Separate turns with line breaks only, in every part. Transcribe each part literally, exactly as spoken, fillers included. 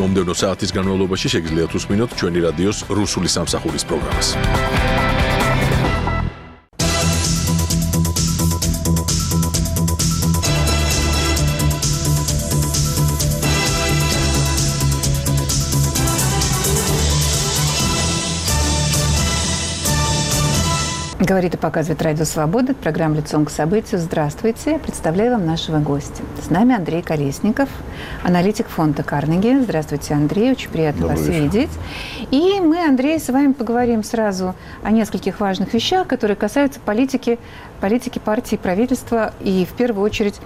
მომდევნო საათის განმავლობაში შეგიძლიათ უსმინოთ ჩვენი რადიოს რუსული სამსახურის პროგრამას.
Говорит и показывает Радио Свобода, программа «Лицом к событию». Здравствуйте, я представляю вам нашего гостя. С нами Андрей Колесников, аналитик фонда Карнеги. Здравствуйте, Андрей, очень приятно Добрый вас вечер. видеть. И мы, Андрей, с вами поговорим сразу о нескольких важных вещах, которые касаются политики, политики партии, правительства и, в первую очередь,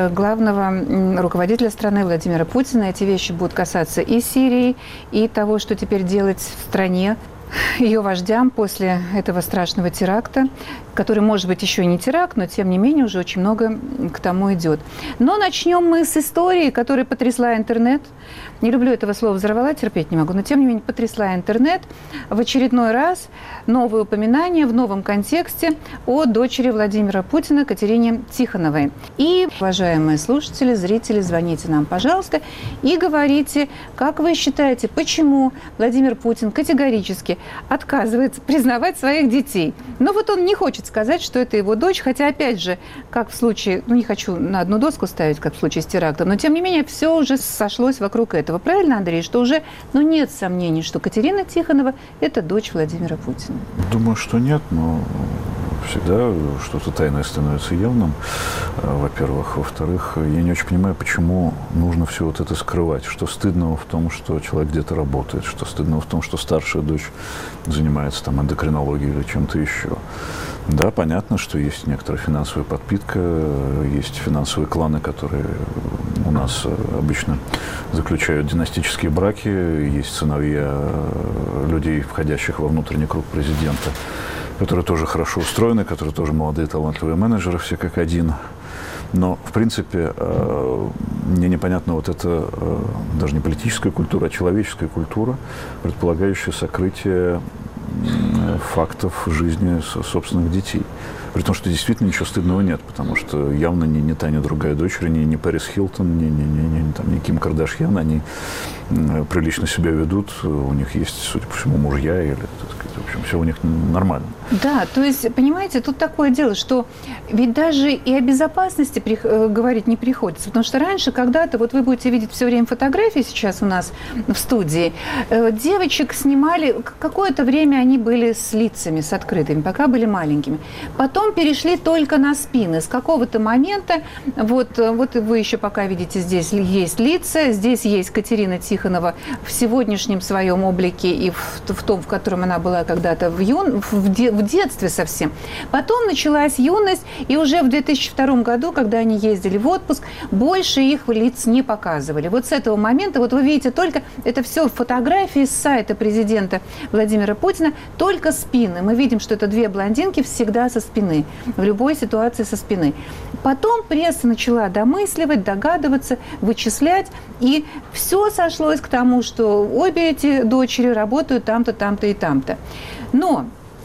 главного руководителя страны Владимира Путина. Эти вещи будут касаться и Сирии, и того, что теперь делать в стране, ее вождям после этого страшного теракта, который, может быть, еще и не теракт, но, тем не менее, уже очень много к тому идет. Но начнем мы с истории, которая потрясла интернет. Не люблю этого слова «взорвала», терпеть не могу, но, тем не менее, потрясла интернет. В очередной раз новые упоминания в новом контексте о дочери Владимира Путина Катерине Тихоновой. И, уважаемые слушатели, зрители, звоните нам, пожалуйста, и говорите, как вы считаете, почему Владимир Путин категорически отказывается признавать своих детей. Но вот он не хочет сказать, что это его дочь, хотя, опять же, как в случае, ну, не хочу на одну доску ставить, как в случае с терактом, но, тем не менее, все уже сошлось вокруг этого. Правильно, Андрей, что уже, ну, нет сомнений, что Катерина Тихонова – это дочь Владимира Путина?
Думаю, что нет, но всегда что-то тайное становится явным, во-первых. Во-вторых, я не очень понимаю, почему нужно все вот это скрывать. Что стыдного в том, что человек где-то работает, что стыдного в том, что старшая дочь занимается там эндокринологией или чем-то еще. Да, понятно, что есть некоторая финансовая подпитка, есть финансовые кланы, которые у нас обычно заключают династические браки, есть сыновья людей, входящих во внутренний круг президента, которые тоже хорошо устроены, которые тоже молодые талантливые менеджеры, все как один. Но, в принципе, мне непонятна вот эта даже не политическая культура, а человеческая культура, предполагающая сокрытие фактов жизни собственных детей. При том, что действительно ничего стыдного нет, потому что явно ни, ни та, ни другая дочери, ни, ни Пэрис Хилтон, ни, ни, ни, ни, там, ни Ким Кардашьян, они прилично себя ведут, у них есть, судя по всему, мужья, или, так сказать, в общем, все у них нормально.
Да, то есть, понимаете, тут такое дело, что ведь даже и о безопасности при, э, говорить не приходится, потому что раньше, когда-то, вот вы будете видеть все время фотографии сейчас у нас в студии, э, девочек снимали, какое-то время они были с лицами, с открытыми, пока были маленькими. Потом перешли только на спины. С какого-то момента, вот, вот вы еще пока видите, здесь есть лица, здесь есть Катерина Тихонова в сегодняшнем своем облике и в, в том, в котором она была когда-то в, юн, в, де, в детстве совсем. Потом началась юность, и уже в две тысячи втором году, когда они ездили в отпуск, больше их лиц не показывали. Вот с этого момента, вот вы видите только, это все фотографии с сайта президента Владимира Путина, только спины. Мы видим, что это две блондинки всегда со спины. В любой ситуации со спины. Потом пресса начала домысливать, догадываться, вычислять, и все сошлось к тому, что обе эти дочери работают там-то, там-то и там-то. Но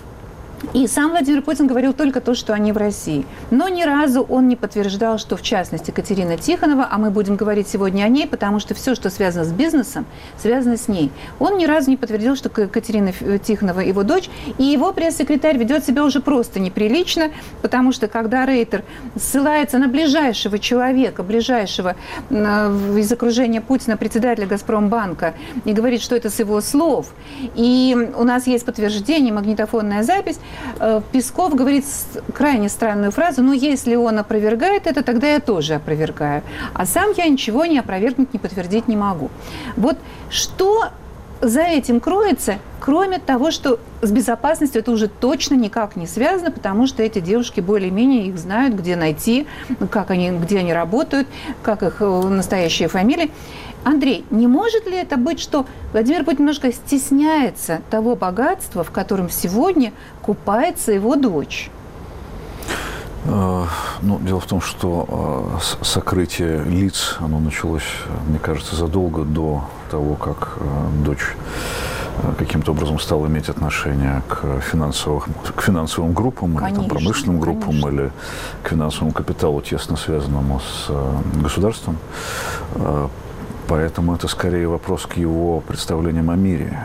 и сам Владимир Путин говорил только то, что они в России. Но ни разу он не подтверждал, что, в частности, Катерина Тихонова, а мы будем говорить сегодня о ней, потому что все, что связано с бизнесом, связано с ней. Он ни разу не подтвердил, что Катерина Тихонова его дочь, и его пресс-секретарь ведет себя уже просто неприлично, потому что, когда Рейтер ссылается на ближайшего человека, ближайшего из окружения Путина, председателя «Газпромбанка», и говорит, что это с его слов, и у нас есть подтверждение, магнитофонная запись, Песков говорит крайне странную фразу: ну, если он опровергает это, тогда я тоже опровергаю. А сам я ничего не опровергнуть, не подтвердить не могу. Вот что за этим кроется, кроме того, что с безопасностью это уже точно никак не связано, потому что эти девушки более-менее их знают, где найти, как они, где они работают, как их настоящие фамилии. Андрей, не может ли это быть, что Владимир Путин немножко стесняется того богатства, в котором сегодня купается его дочь?
Ну, дело в том, что сокрытие лиц, оно началось, мне кажется, задолго до того, как дочь каким-то образом стал иметь отношение к финансовым, к финансовым группам, конечно, или там, промышленным группам, конечно, или к финансовому капиталу, тесно связанному с государством. Поэтому это скорее вопрос к его представлениям о мире.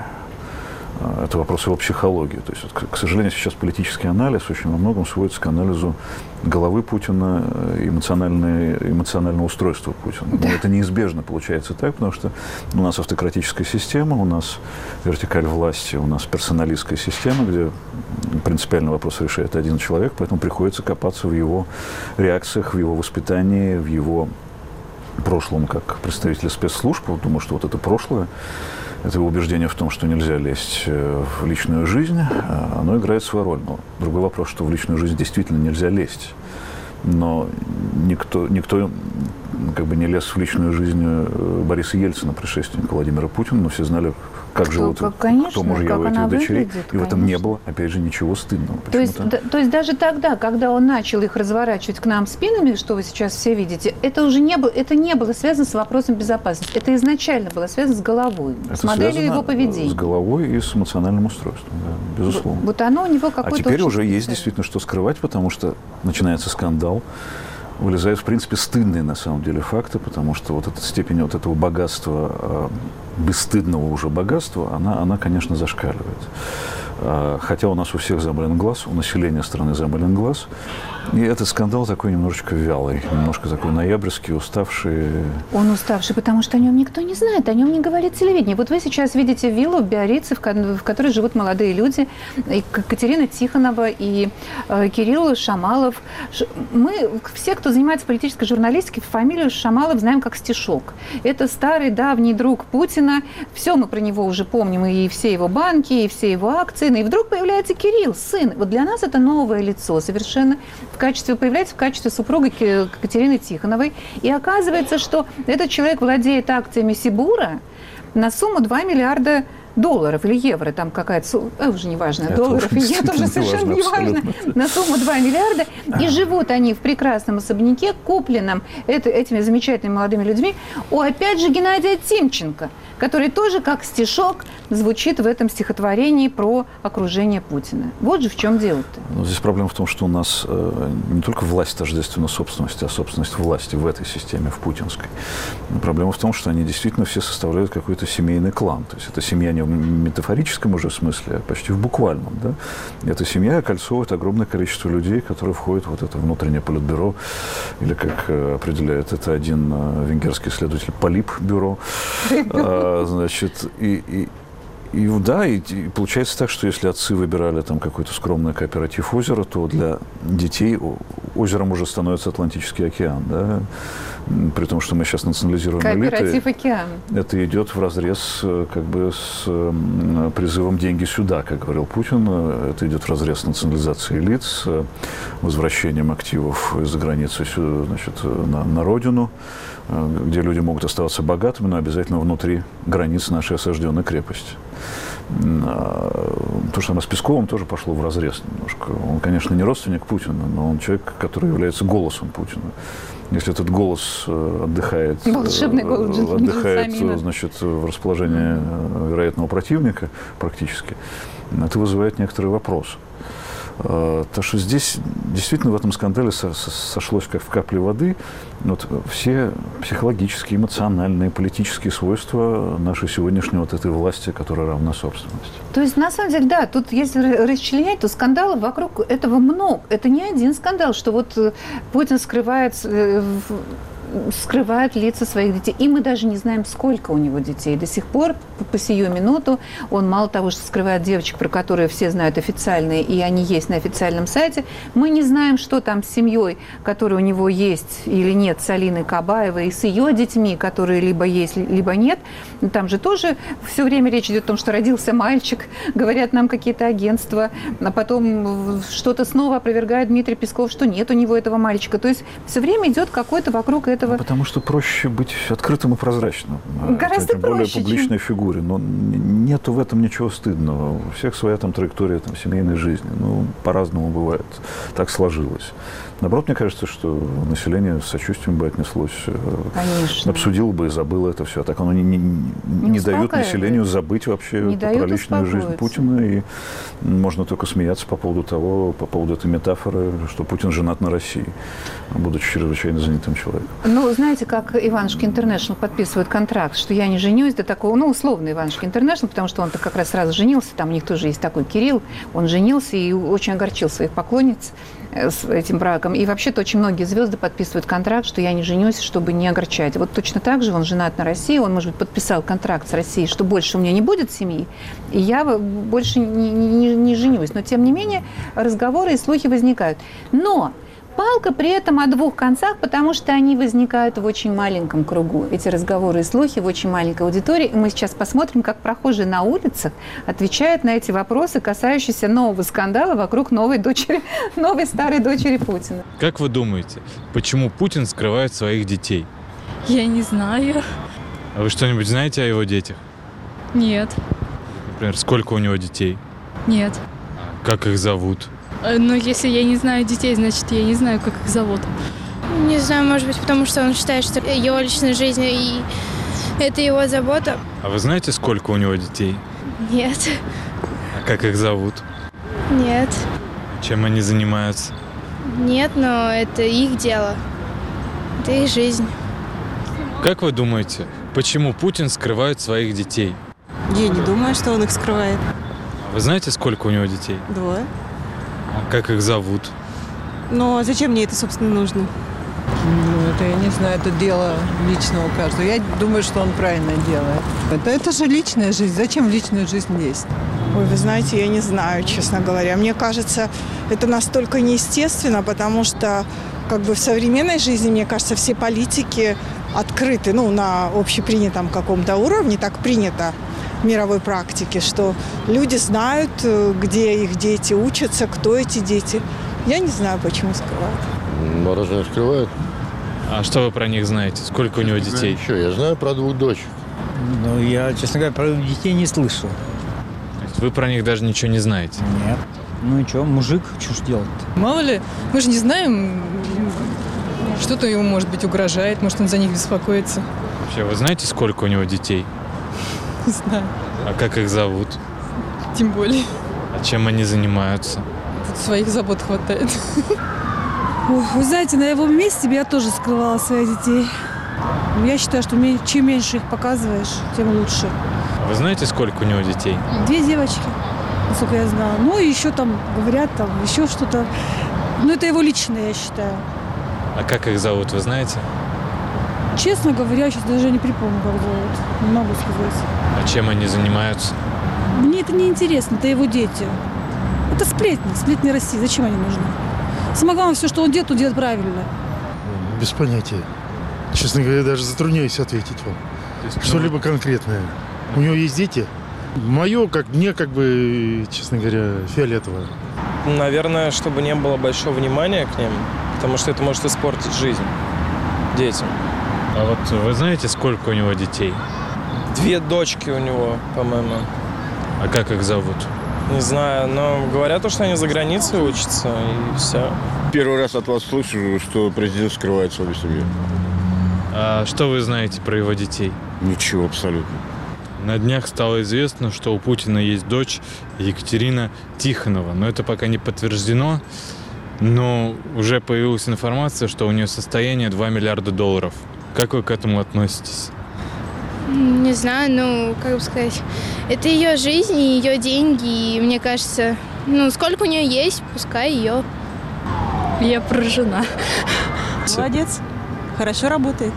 Это вопрос его психологии. То есть, к сожалению, сейчас политический анализ очень во многом сводится к анализу головы Путина, эмоциональное, эмоционального устройства Путина. Но это неизбежно получается так, потому что у нас автократическая система, у нас вертикаль власти, у нас персоналистская система, где принципиальный вопрос решает один человек, поэтому приходится копаться в его реакциях, в его воспитании, в его прошлом как представителя спецслужб. Думаю, что вот это прошлое, это его убеждение в том, что нельзя лезть в личную жизнь, оно играет свою роль. Но другой вопрос, что в личную жизнь действительно нельзя лезть. Но никто, никто как бы не лез в личную жизнь Бориса Ельцина, предшественника Владимира Путина, но все знали, как
кто,
живут,
как, конечно,
кто мужья у этих дочерей.
Выглядит,
и в этом не было, опять же, ничего стыдного.
То есть, да, то есть даже тогда, когда он начал их разворачивать к нам спинами, что вы сейчас все видите, это уже не было, это не было связано с вопросом безопасности. Это изначально было связано с головой, это с моделью его поведения.
С головой и с эмоциональным устройством, да, безусловно.
Вот, вот оно у него какое-то...
А теперь уже
специальное.
Есть действительно что скрывать, потому что начинается скандал. Вылезают, в принципе, стыдные, на самом деле, факты, потому что вот эта степень вот этого богатства, бесстыдного уже богатства, она, она, конечно, зашкаливает. Хотя у нас у всех замылен глаз, у населения страны замылен глаз. И этот скандал такой немножечко вялый, немножко такой ноябрьский, уставший. Он
уставший, потому что о нем никто не знает, о нем не говорит телевидение. Вот вы сейчас видите виллу в Биаррице, в которой живут молодые люди, и Катерина Тихонова, и э, Кирилл Шамалов. Мы, все, кто занимается политической журналистикой, фамилию Шамалов знаем как Стишок. Это старый, давний друг Путина. Все мы про него уже помним, и все его банки, и все его акции. И вдруг появляется Кирилл, сын. Вот для нас это новое лицо совершенно. В качестве, появляется в качестве супруга Катерины Тихоновой. И оказывается, что этот человек владеет акциями Сибура на сумму два миллиарда долларов или евро, там какая-то сумма, э, уже не важно, это долларов, и это уже совершенно не важно, на сумму два миллиарда. И живут они в прекрасном особняке, купленном это, этими замечательными молодыми людьми, у, опять же, Геннадия Тимченко, который тоже, как стишок, звучит в этом стихотворении про окружение Путина. Вот же в чем дело-то.
Но здесь проблема в том, что у нас э, не только власть тождественна собственности, а собственность власти в этой системе, в путинской. Но проблема в том, что они действительно все составляют какой-то семейный клан. То есть это семья не в метафорическом уже смысле, а почти в буквальном. Да? Эта семья окольцовывает огромное количество людей, которые входят в вот это внутреннее политбюро, или, как э, определяет это один э, венгерский исследователь, политбюро. А, значит, и, и И да, и, и получается так, что если отцы выбирали там какой-то скромный кооператив озера, то для детей озером уже становится Атлантический океан, да? При том, что мы сейчас национализируем элиты.
Кооператив океан.
Это идет вразрез как бы с призывом «деньги сюда», как говорил Путин. Это идет вразрез с национализацией элит, с возвращением активов из-за границы, значит, на, на родину, где люди могут оставаться богатыми, но обязательно внутри границ нашей осажденной крепости. То же самое с Песковым тоже пошло вразрез немножко. Он, конечно, не родственник Путина, но он человек, который является голосом Путина. Если этот голос отдыхает,
волшебный голос,
отдыхает, значит, в расположении вероятного противника практически, это вызывает некоторые вопросы. Так что здесь действительно в этом скандале сошлось как в капле воды вот все психологические, эмоциональные, политические свойства нашей сегодняшней вот этой власти, которая равна собственности.
То есть, на самом деле, да, тут если расчленять, то скандалов вокруг этого много. Это не один скандал, что вот Путин скрывает... скрывает лица своих детей. И мы даже не знаем, сколько у него детей. До сих пор, по сию минуту, он мало того, что скрывает девочек, про которые все знают официальные, и они есть на официальном сайте, мы не знаем, что там с семьей, которая у него есть или нет, с Алиной Кабаевой, и с ее детьми, которые либо есть, либо нет. Там же тоже все время речь идет о том, что родился мальчик, говорят нам какие-то агентства, а потом что-то снова опровергает Дмитрий Песков, что нет у него этого мальчика. То есть все время идет какой-то вокруг этого...
Потому что проще быть открытым и прозрачным.
Гораздо
более
проще,
публичной
чем...
фигуре. Но нету в этом ничего стыдного. У всех своя там траектория там, семейной жизни. Ну, по-разному бывает. Так сложилось. Наоборот, мне кажется, что население с сочувствием бы отнеслось. Конечно. Обсудило бы и забыло это все. Так оно не, не, не, не дает населению забыть вообще
не
про личную жизнь Путина. И можно только смеяться по поводу того, по поводу этой метафоры, что Путин женат на России, будучи чрезвычайно занятым человеком.
Ну, знаете, как Иванушки Интернешнл подписывают контракт, что я не женюсь до такого, ну, условно Иванушки Интернешнл, потому что он-то как раз сразу женился, там у них тоже есть такой Кирилл, он женился и очень огорчил своих поклонниц с этим браком. И вообще-то очень многие звезды подписывают контракт, что я не женюсь, чтобы не огорчать. Вот точно так же он женат на России, он, может быть, подписал контракт с Россией, что больше у меня не будет семьи, и я больше не, не, не женюсь. Но, тем не менее, разговоры и слухи возникают. Но палка при этом о двух концах, потому что они возникают в очень маленьком кругу. Эти разговоры и слухи в очень маленькой аудитории. И мы сейчас посмотрим, как прохожие на улицах отвечают на эти вопросы, касающиеся нового скандала вокруг новой дочери, новой старой дочери Путина.
Как вы думаете, почему Путин скрывает своих детей?
Я не знаю.
А вы что-нибудь знаете о его детях?
Нет.
Например, сколько у него детей?
Нет.
Как их зовут?
Но если я не знаю детей, значит, я не знаю, как их зовут.
Не знаю, может быть, потому что он считает, что его личная жизнь и это его забота.
А вы знаете, сколько у него детей?
Нет.
А как их зовут?
Нет.
Чем они занимаются?
Нет, но это их дело. Это их жизнь.
Как вы думаете, почему Путин скрывает своих детей?
Я не думаю, что он их скрывает.
А вы знаете, сколько у него детей?
Двое.
А как их зовут?
Но зачем мне это, собственно, нужно?
Ну, это я не знаю, это дело личного каждого. Я думаю, что он правильно делает. Это, это же личная жизнь. Зачем в личную жизнь лезть?
Ой, вы знаете, я не знаю, честно говоря. Мне кажется, это настолько неестественно, потому что как бы в современной жизни, мне кажется, все политики открыты, ну, на общепринятом каком-то уровне, так принято в мировой практике, что люди знают, где их дети учатся, кто эти дети. Я не знаю, почему скрывают.
Ну, разве не скрывают?
А что вы про них знаете? Сколько у него детей?
Еще, я знаю про двух дочек.
Ну, я, честно говоря, про детей не слышал.
То есть вы про них даже ничего не знаете?
Нет. Ну и что, мужик, что ж делать-то?
Мало ли, мы же не знаем, что-то ему, может быть, угрожает, может, он за них беспокоится.
Вообще, вы знаете, сколько у него детей?
Не знаю.
А как их зовут?
Тем более.
А чем они занимаются?
Тут своих забот хватает.
Ой, вы знаете, на его месте бы я тоже скрывала своих детей. Я считаю, что чем меньше их показываешь, тем лучше.
А вы знаете, сколько у него детей?
Две девочки, насколько я знаю. Ну и еще там говорят, там еще что-то. Ну это его личное, я считаю.
А как их зовут, вы знаете?
Честно говоря, сейчас даже не припомню, как зовут. Не могу сказать.
А чем они занимаются?
Мне это не интересно, это его дети. Это сплетни, сплетни России. Зачем они нужны? Самое главное, все, что он делает, он делает правильно.
Без понятия. Честно говоря, даже затрудняюсь ответить вам. Что-либо конкретное. У него есть дети? Мое, как мне, как бы, честно говоря, фиолетово.
Наверное, чтобы не было большого внимания к ним, потому что это может испортить жизнь детям.
А вот вы знаете, сколько у него детей?
Две дочки у него, по-моему.
А как их зовут?
Не знаю, но говорят, что они за границей учатся, и все.
Первый раз от вас слышу, что президент скрывает свою семью.
А что вы знаете про его детей?
Ничего абсолютно.
На днях стало известно, что у Путина есть дочь Екатерина Тихонова. Но это пока не подтверждено. Но уже появилась информация, что у нее состояние два миллиарда долларов. Как вы к этому относитесь?
Не знаю, ну, как бы сказать, это ее жизнь и ее деньги, и мне кажется, ну, сколько у нее есть, пускай ее.
Я поражена.
Молодец, хорошо работает.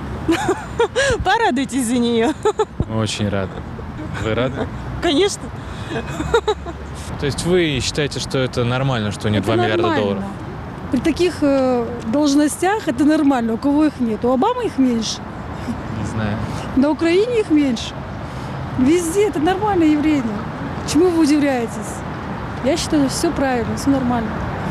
Порадуйтесь за нее.
Очень рада. Вы рады?
Конечно.
То есть вы считаете, что это нормально, что у нее
Это
два миллиарда
нормально.
долларов?
При таких э, должностях это нормально. У кого их нет? У Обамы их меньше.
Не знаю.
На Украине их меньше. Везде это нормальное явление. Чему вы удивляетесь? Я считаю, все правильно, все нормально.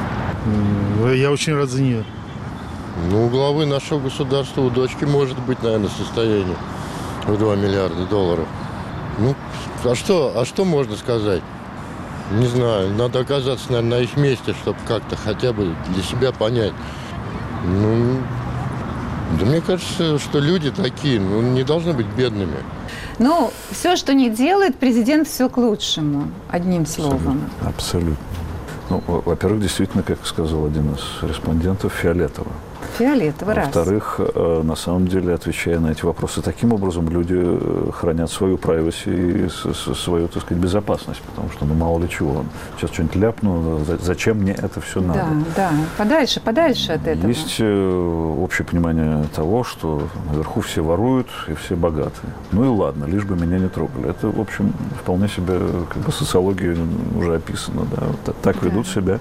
Я очень рад за нее.
Ну, у главы нашего государства, у дочки может быть, наверное, состояние в два миллиарда долларов. Ну, а что, а что можно сказать? Не знаю, надо оказаться, наверное, на их месте, чтобы как-то хотя бы для себя понять. Ну, да мне кажется, что люди такие, ну, не должны быть бедными.
Ну, все, что не делает, президент, все к лучшему, одним словом.
Абсолютно. Ну, во-первых, действительно, как сказал один из респондентов, фиолетово.
Фиолетовый, раз.
Во-вторых, на самом деле, отвечая на эти вопросы таким образом, люди хранят свою privacy и свою, так сказать, безопасность, потому что, ну, мало ли чего. Сейчас что-нибудь ляпну, зачем мне это все надо?
Да, да, подальше, подальше от этого.
Есть общее понимание того, что наверху все воруют и все богатые. Ну и ладно, лишь бы меня не трогали. Это, в общем, вполне себе, как бы, социология уже описана. Да? Вот так да. ведут себя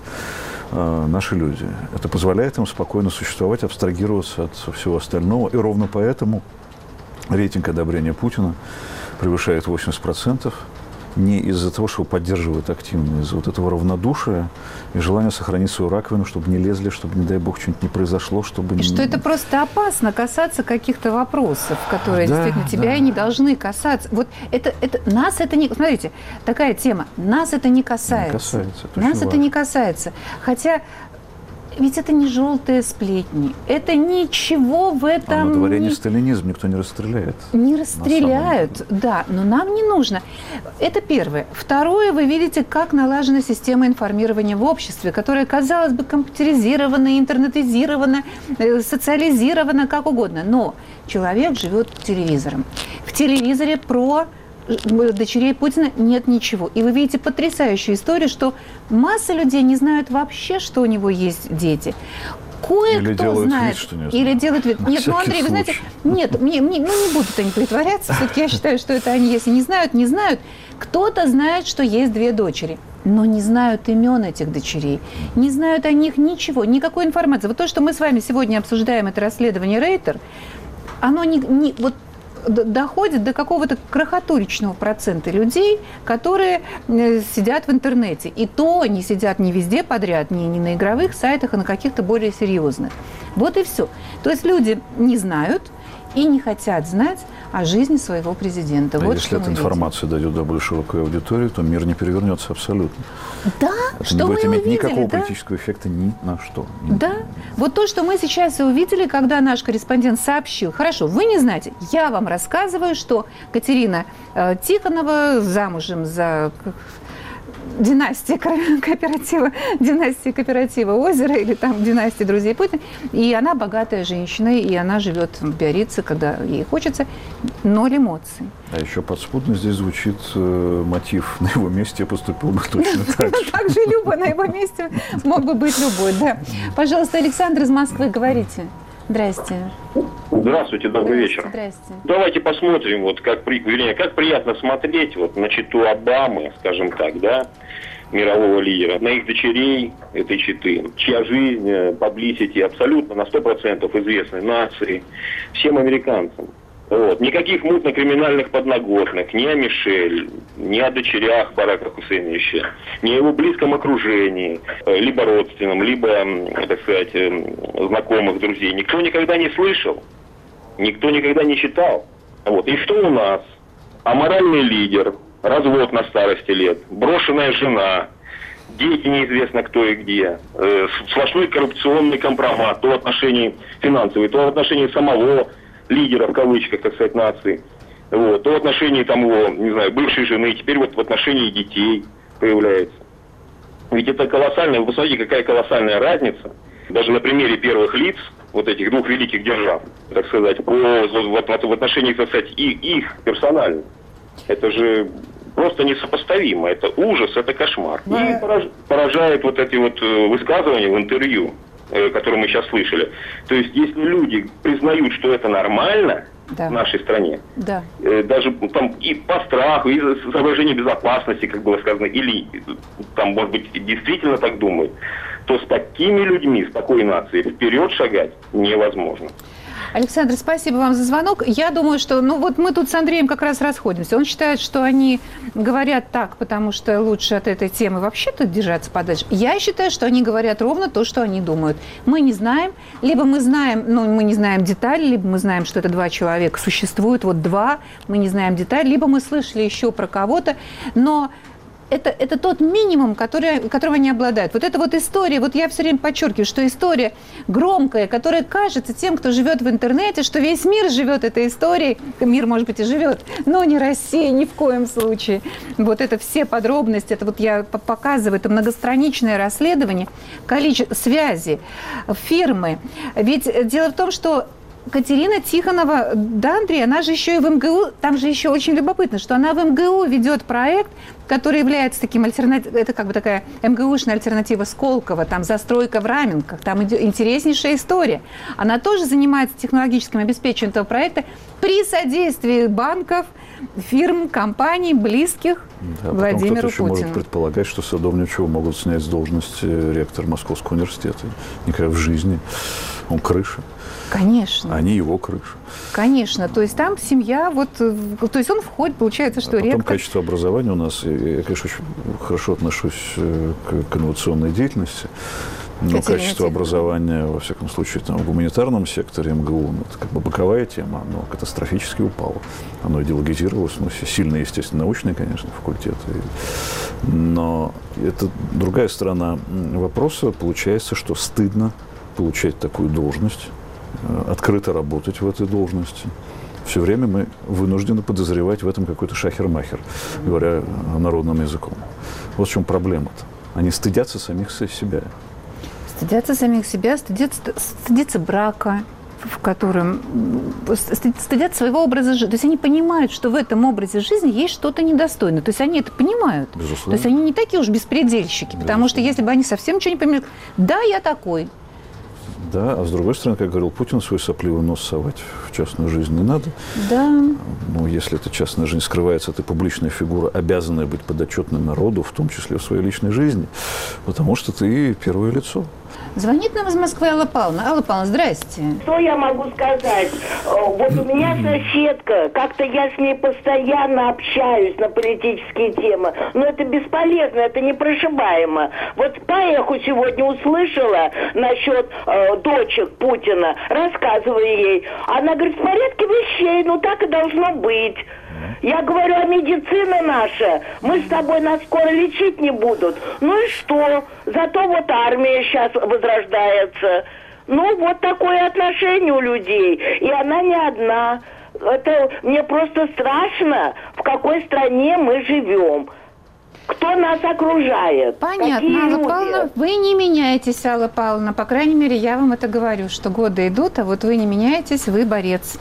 э, наши люди. Это позволяет им спокойно существовать, абстрагироваться от всего остального. И ровно поэтому рейтинг одобрения Путина превышает восемьдесят процентов. Не из-за того, что его поддерживают активно, из-за вот этого равнодушия и желания сохранить свою раковину, чтобы не лезли, чтобы, не дай бог, что-нибудь не произошло, чтобы...
И
не...
что это просто опасно касаться каких-то вопросов, которые
да,
действительно тебя
да.
и не должны касаться. Вот это, это, нас это не... Смотрите, такая тема. Нас это не касается.
Не касается. Это
нас это
важно.
не касается. Хотя... Ведь это не желтые сплетни. Это ничего в этом...
А на дворе
не,
не сталинизм, никто не расстреляет.
Не расстреляют, да, но нам не нужно. Это первое. Второе, вы видите, как налажена система информирования в обществе, которая, казалось бы, компьютеризирована, интернетизирована, социализирована, как угодно. Но человек живет телевизором. В телевизоре про... дочерей Путина нет ничего. И вы видите потрясающую историю, что масса людей не знают вообще, что у него есть дети. Кое-кто знает.
Вид, что не
или делают вид. Нет, ну, Андрей, вы знаете, нет, мне, мне, ну, не будут они притворяться. Все-таки я считаю, что это они, если не знают, не знают. Кто-то знает, что есть две дочери, но не знают имен этих дочерей, не знают о них ничего, никакой информации. Вот то, что мы с вами сегодня обсуждаем, это расследование Рейтер, оно не, не вот доходит до какого-то крохотуричного процента людей, которые сидят в интернете. И то они сидят не везде подряд, не, не на игровых сайтах, а на каких-то более серьезных. Вот и все. То есть люди не знают и не хотят знать о жизни своего президента.
А
вот
если эта информация видим. дойдет до более широкой аудитории, то мир не перевернется абсолютно.
Да,
это
что
не
мы
будет иметь
увидели,
никакого
да?
политического эффекта ни на что. Ни
да,
на...
вот то, что мы сейчас и увидели, когда наш корреспондент сообщил. Хорошо, вы не знаете, я вам рассказываю, что Катерина э, Тихонова замужем за... династия кооператива, династия кооператива «Озеро» или там династия друзей Путина. И она богатая женщина, и она живет в Биаррице, когда ей хочется, ноль эмоций.
А еще подспудно здесь звучит э, мотив: на его месте я поступил бы точно так же.
Так же любой, на его месте мог бы быть любой, да. Пожалуйста, Александр из Москвы, говорите. Здрасте.
Здравствуйте, добрый вечер.
Здрасте.
Давайте посмотрим, вот как, при, вернее, как приятно смотреть вот на читу Обамы, скажем так, да, мирового лидера, на их дочерей этой читы, чья жизнь, паблисити абсолютно на сто процентов известны нации, всем американцам. Вот. Никаких мутно-криминальных подноготных ни о Мишель, ни о дочерях Барака Хусейновича, ни о его близком окружении, либо родственном, либо, так сказать, знакомых, друзей. Никто никогда не слышал, никто никогда не читал. Вот. И что у нас? Аморальный лидер, развод на старости лет, брошенная жена, дети неизвестно кто и где, э, сплошной коррупционный компромат, то в отношении финансовой, то в отношении самого лидера, в кавычках, так сказать, нации, вот, то в отношении там его, не знаю, бывшей жены, теперь вот в отношении детей появляется. Ведь это колоссальная, вы посмотрите, какая колоссальная разница, даже на примере первых лиц, вот этих двух великих держав, так сказать, по, в, в отношении, так сказать, и, их персонально. Это же просто несопоставимо, это ужас, это кошмар. И пораж, поражает вот эти вот высказывания в интервью, которые мы сейчас слышали. То есть, если люди признают, что это нормально да. в нашей стране,
да.
э, даже там и по страху, и соображению безопасности, как было сказано, или там, может быть, действительно так думают, то с такими людьми, с такой нацией вперед шагать невозможно.
Александр, спасибо вам за звонок. Я думаю, что, ну вот мы тут с Андреем как раз расходимся. Он считает, что они говорят так, потому что лучше от этой темы вообще тут держаться подальше. Я считаю, что они говорят ровно то, что они думают. Мы не знаем, либо мы знаем, ну мы не знаем детали, либо мы знаем, что это два человека существуют, вот два, мы не знаем детали, либо мы слышали еще про кого-то, но это, это тот минимум, который, которого они обладают. Вот эта вот история, вот я все время подчеркиваю, что история громкая, которая кажется тем, кто живет в интернете, что весь мир живет этой историей. Мир, может быть, и живет, но не Россия ни в коем случае. Вот это все подробности, это вот я показываю, это многостраничное расследование, количество связи, фирмы. Ведь дело в том, что Катерина Тихонова, да, Андрей, она же еще и в эм гэ у, там же еще очень любопытно, что она в эм гэ у ведет проект, который является таким альтернативой, это как бы такая эм гэ у-шная альтернатива Сколково, там застройка в Раменках, там идет интереснейшая история. Она тоже занимается технологическим обеспечением этого проекта при содействии банков, фирм, компаний, близких да, Владимиру
Путину. Кто-то еще может
предполагать,
что Садовничего могут снять с должности ректора Московского университета. Никогда в жизни. Он крыша.
Конечно.
Они его крыша.
Конечно. То есть там семья, вот, то есть он входит, получается, что
а потом
ректор...
качество образования у нас, я, конечно, очень хорошо отношусь к инновационной деятельности, но Катерина качество Тихонова. Образования, во всяком случае, там, в гуманитарном секторе эм гэ у, ну, это как бы боковая тема, оно катастрофически упало. Оно идеологизировалось, ну, сильные, естественно, научные, конечно, факультеты. Но это другая сторона вопроса. Получается, что стыдно получать такую должность, открыто работать в этой должности. Все время мы вынуждены подозревать в этом какой-то шахер-махер, говоря народным языком. Вот в чем проблема-то. Они стыдятся самих себя.
Стыдятся самих себя, стыдятся, стыдятся брака, в котором стыдятся своего образа жизни. То есть они понимают, что в этом образе жизни есть что-то недостойное. То есть они это понимают.
Безусловно.
То есть они не такие уж беспредельщики. Безусловно. Потому что если бы они совсем ничего не понимали, да, я такой.
Да, а с другой стороны, как говорил Путин, свой сопливый нос совать в частную жизнь не надо.
Да.
Ну, если эта частная жизнь скрывается, ты публичная фигура, обязанная быть подотчетной народу, в том числе в своей личной жизни, потому что ты первое лицо.
Звонит нам из Москвы Алла Павловна. Алла Павловна, здрасте.
Что я могу сказать? Вот у меня соседка, как-то я с ней постоянно общаюсь на политические темы, но это бесполезно, это непрошибаемо. Вот по эху сегодня услышала насчет э, дочек Путина, рассказывая ей. Она говорит, в порядке вещей, ну так и должно быть. Я говорю, а медицина наша, мы с тобой нас скоро лечить не будут. Ну и что? Зато вот армия сейчас возрождается. Ну, вот такое отношение у людей. И она не одна. Это мне просто страшно, в какой стране мы живем. Кто нас окружает?
Понятно, Алла Павловна, вы не меняетесь, Алла Павловна. По крайней мере, я вам это говорю, что годы идут, а вот вы не меняетесь, вы борец.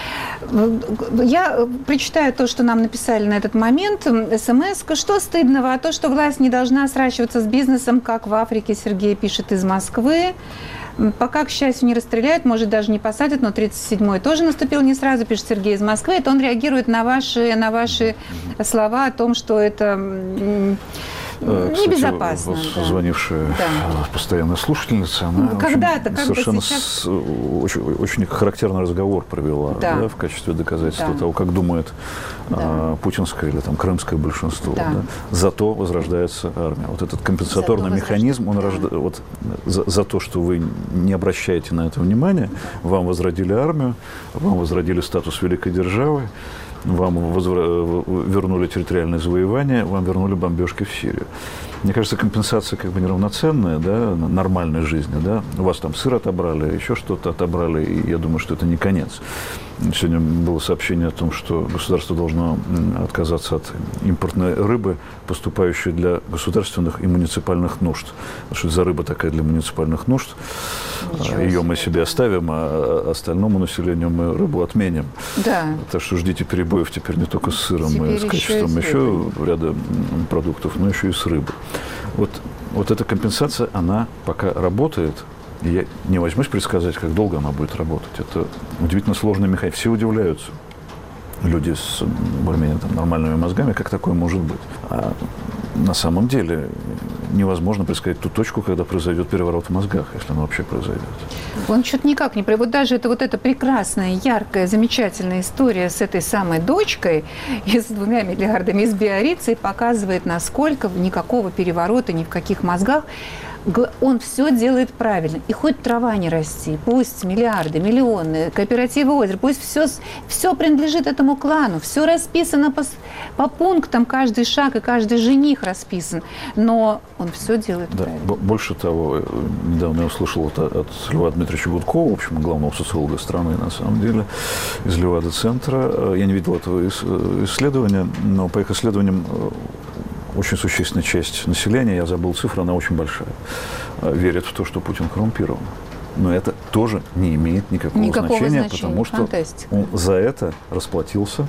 Я прочитаю то, что нам написали на этот момент. СМС. Что стыдного? А то, что власть не должна сращиваться с бизнесом, как в Африке, Сергей пишет из Москвы. Пока, к счастью, не расстреляют, может, даже не посадят, но тридцать седьмой тоже наступил не сразу, пишет Сергей из Москвы. Это он реагирует на ваши, на ваши слова о том, что это небезопасно.
Кстати,
да.
Звонившая
да.
постоянная слушательница, она
Когда-то,
очень, совершенно
сейчас...
с, очень, очень характерный разговор провела да. Да, в качестве доказательства да. того, как думает да. а, путинское или там, крымское большинство. Да. Да. Зато возрождается армия. Вот этот компенсаторный Зато механизм, он да. рожда... вот, за, за то, что вы не обращаете на это внимания, вам возродили армию, вам возродили статус великой державы, вам возвра... вернули территориальное завоевание, вам вернули бомбежки в Сирию. Мне кажется, компенсация как бы неравноценная, да, нормальной жизни, да. У вас там сыр отобрали, еще что-то отобрали, и я думаю, что это не конец. Сегодня было сообщение о том, что государство должно отказаться от импортной рыбы, поступающей для государственных и муниципальных нужд. Что это за рыба такая для муниципальных нужд? Ничего Ее себе. Мы себе оставим, а остальному населению мы рыбу отменим.
Да.
Так что ждите перебоев теперь не только с сыром,
теперь
и с качеством еще, еще ряда продуктов, но еще и с рыбой. Вот, вот эта компенсация, она пока работает. Я не возьмусь предсказать, как долго она будет работать. Это удивительно сложный механизм. Все удивляются. Люди с более-менее там, нормальными мозгами, как такое может быть. А на самом деле невозможно предсказать ту точку, когда произойдет переворот в мозгах, если он вообще произойдет.
Он что-то никак не произойдет. Вот даже это вот эта прекрасная, яркая, замечательная история с этой самой дочкой и с двумя миллиардами из Биаррицы показывает, насколько никакого переворота ни в каких мозгах. Он все делает правильно. И хоть трава не расти, пусть миллиарды, миллионы, кооперативы озера, пусть все, все принадлежит этому клану, все расписано по, по пунктам, каждый шаг и каждый жених расписан. Но он все делает
да,
правильно.
Больше того, недавно я услышал это от Льва Дмитриевича Гудкова, в общем, главного социолога страны, на самом деле, из Левада-центра. Я не видел этого исследования, но по их исследованиям очень существенная часть населения, я забыл цифру, она очень большая, верит в то, что Путин коррумпирован. Но это тоже не имеет никакого, никакого значения, значения, потому что
Фантастика.
Он за это расплатился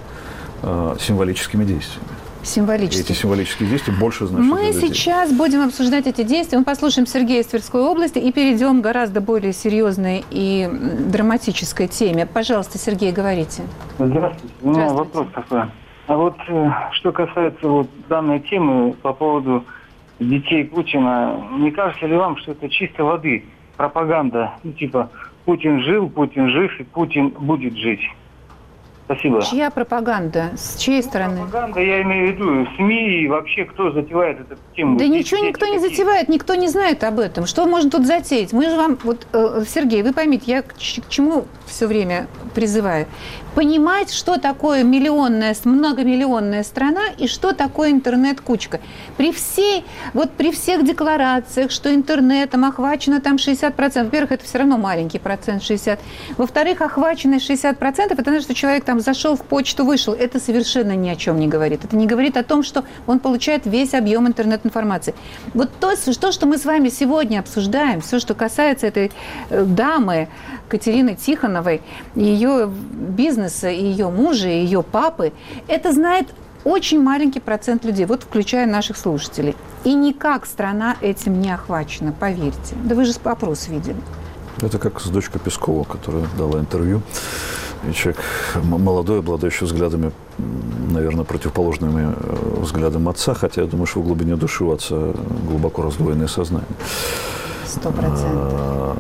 э, символическими действиями.
Символически.
Эти символические действия больше значат.
Мы сейчас будем обсуждать эти действия. Мы послушаем Сергея из Тверской области и перейдем к гораздо более серьезной и драматической теме. Пожалуйста, Сергей, говорите.
Здравствуйте. У меня вопрос такой. А вот э, что касается вот данной темы по поводу детей Путина, не кажется ли вам, что это чистой воды пропаганда? Ну, типа, Путин жил, Путин жив, и Путин будет жить. Спасибо.
Чья пропаганда? С чьей стороны?
Пропаганда, я имею в виду, СМИ и вообще кто затевает эту тему?
Да ничего никто не затевает, никто не знает об этом. Что можно тут затеять? Мы же вам, вот, э, Сергей, вы поймите, я к, к чему все время призываю? Понимать, что такое миллионная, многомиллионная страна и что такое интернет-кучка. При всей, вот при всех декларациях, что интернетом охвачено там шестьдесят процентов, во-первых, это все равно маленький процент, шестьдесят процентов. Во-вторых, охваченность шестьдесят процентов, это значит, что человек там зашел в почту, вышел. Это совершенно ни о чем не говорит. Это не говорит о том, что он получает весь объем интернет-информации. Вот то, что, что мы с вами сегодня обсуждаем, все, что касается этой дамы Катерины Тихоновой, ее бизнеса, и ее мужа, и ее папы, это знает очень маленький процент людей, вот включая наших слушателей. И никак страна этим не охвачена, поверьте. Да вы же опрос видели.
Это как с дочкой Пескова, которая дала интервью. И человек молодой, обладающий взглядами, наверное, противоположными взглядам отца, хотя я думаю, что в глубине души у отца глубоко раздвоенное сознание.
Сто процентов.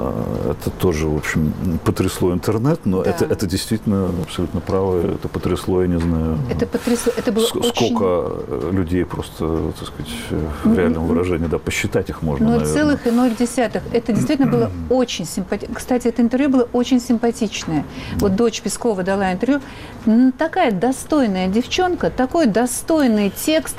Это тоже, в общем, потрясло интернет, но
да.
это, это действительно абсолютно право. Это потрясло, я не знаю,
это потрясло, это было
сколько
очень...
людей просто, так сказать, в реальном выражении, да, посчитать их можно,
ноль целых ноль десятых. Это действительно было очень симпатично. Кстати, это интервью было очень симпатичное. Вот дочь Пескова дала интервью. Такая достойная девчонка, такой достойный текст.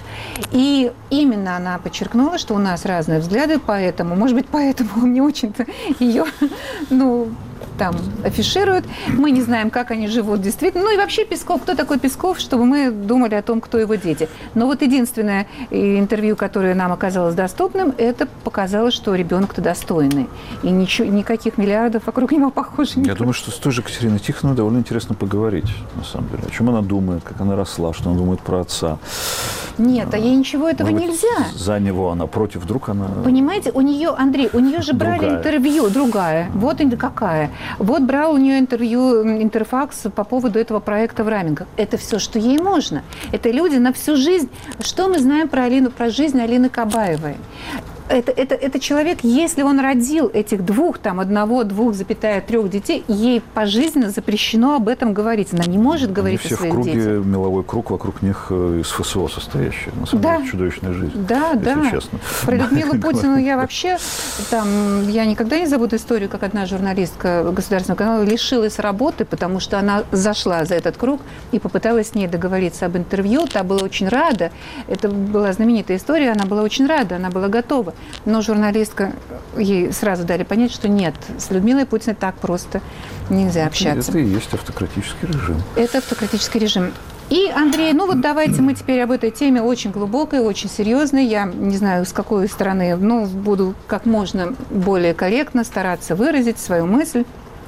И именно она подчеркнула, что у нас разные взгляды, поэтому, может быть, поэтому не очень-то ее, ну, там афишируют. Мы не знаем, как они живут действительно. Ну и вообще Песков, кто такой Песков, чтобы мы думали о том, кто его дети. Но вот единственное интервью, которое нам оказалось доступным, это показало, что ребенок-то достойный. И ничего, никаких миллиардов вокруг него, похоже, нет.
Я думаю, что с той же Катериной Тихоновой довольно интересно поговорить, на самом деле. О чем она думает, как она росла, что она думает про отца.
Нет, а ей ничего этого
Может быть,
нельзя.
За него она против, вдруг она...
Понимаете, у нее, Андрей, у нее же брали
другая.
интервью, другая. Вот какая. Вот брал у нее интервью Интерфакс по поводу этого проекта в Раменках. Это все, что ей можно. Это люди на всю жизнь. Что мы знаем про Алину, про жизнь Алины Кабаевой? Это, это, это человек, если он родил этих двух, там, одного, двух, запятая, трех детей, ей пожизненно запрещено об этом говорить. Она не может говорить
Они
о своих
детях. Все в круге, меловой круг вокруг них из ФСО состоящий. На самом
да.
деле, чудовищная жизнь,
да,
если
да.
честно.
Про Людмилу Путину я вообще, там, я никогда не забуду историю, как одна журналистка государственного канала лишилась работы, потому что она зашла за этот круг и попыталась с ней договориться об интервью. Та была очень рада. Это была знаменитая история, она была очень рада, она была готова. Но журналистка, ей сразу дали понять, что нет, с Людмилой Путиной так просто нельзя общаться.
Это и есть автократический режим.
Это автократический режим. И, Андрей, ну вот давайте мы теперь об этой теме очень глубокой, очень серьезной. Я не знаю, с какой стороны, ну, буду как можно более корректно стараться выразить свою мысль.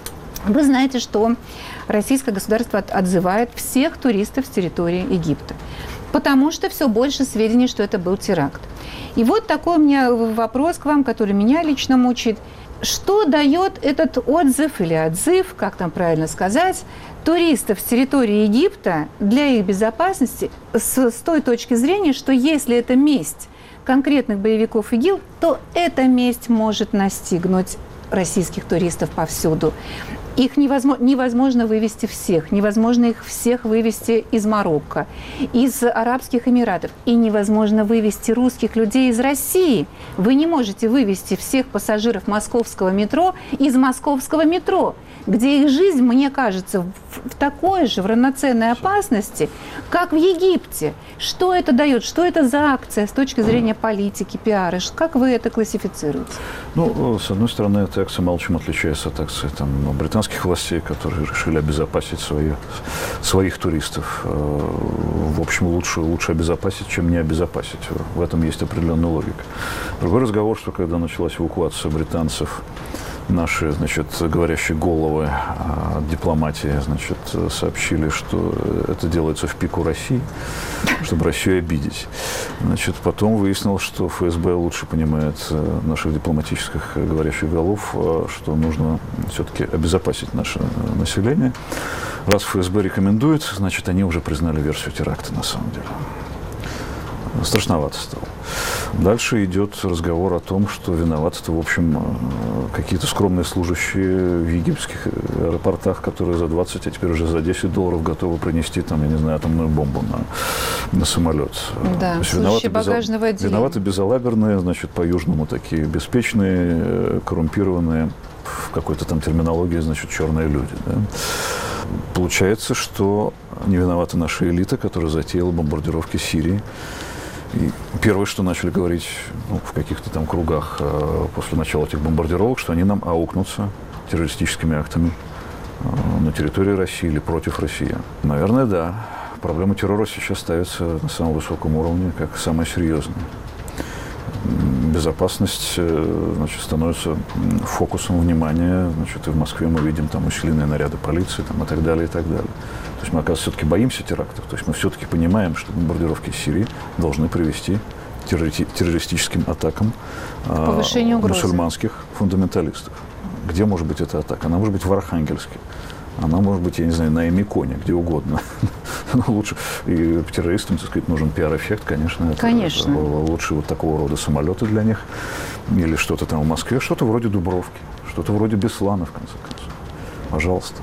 Вы знаете, что российское государство отзывает всех туристов с территории Египта, потому что все больше сведений, что это был теракт. И вот такой у меня вопрос к вам, который меня лично мучает. Что дает этот отзыв или отзыв, как там правильно сказать, туристов с территории Египта для их безопасности с, с той точки зрения, что если это месть конкретных боевиков ИГИЛ, то эта месть может настигнуть российских туристов повсюду. Их невозможно, невозможно вывести всех, невозможно их всех вывести из Марокко, из Арабских Эмиратов, и невозможно вывести русских людей из России. Вы не можете вывести всех пассажиров московского метро из московского метро, где их жизнь, мне кажется, в, в такой же, в равноценной опасности, как в Египте. Что это дает? Что это за акция с точки зрения политики, пиара? Как вы это классифицируете?
Ну, с одной стороны, эта акция мало чем отличается от акции там, британских властей, которые решили обезопасить свои, своих туристов. В общем, лучше, лучше обезопасить, чем не обезопасить. В этом есть определенная логика. Другой разговор, что когда началась эвакуация британцев, наши, значит, говорящие головы дипломатии, значит, сообщили, что это делается в пику России, чтобы Россию обидеть. Значит, потом выяснилось, что ФСБ лучше понимает наших дипломатических говорящих голов, что нужно все-таки обезопасить наше население. Раз ФСБ рекомендует, значит, они уже признали версию теракта на самом деле. Страшновато стало. Дальше идет разговор о том, что виноваты-то, в общем, какие-то скромные служащие в египетских аэропортах, которые за двадцать, а теперь уже за десять долларов готовы принести, там, я не знаю, атомную бомбу на, на самолет.
Да, служащие багажного отделения.
Виноваты безалаберные, значит, по-южному такие беспечные, коррумпированные, в какой-то там терминологии, значит, черные люди. Да? Получается, что не виновата наша элита, которая затеяла бомбардировки Сирии. И первое, что начали говорить ну, в каких-то там кругах э, после начала этих бомбардировок, что они нам аукнутся террористическими актами э, на территории России или против России. Наверное, да. Проблема террора сейчас ставится на самом высоком уровне, как самая серьезная. Безопасность значит, становится фокусом внимания. Значит, и в Москве мы видим там усиленные наряды полиции там, и так далее, и так далее. То есть мы, оказывается, все-таки боимся терактов. То есть мы все-таки понимаем, что бомбардировки Сирии должны привести к террори- террористическим атакам а, мусульманских фундаменталистов. Где может быть эта атака? Она может быть в Архангельске. Она может быть, я не знаю, на Эмиконе, где угодно. Но лучше. И террористам, так сказать, нужен пиар-эффект, конечно.
Конечно.
Это лучше вот такого рода самолеты для них. Или что-то там в Москве, что-то вроде Дубровки, что-то вроде Беслана, в конце концов. Пожалуйста.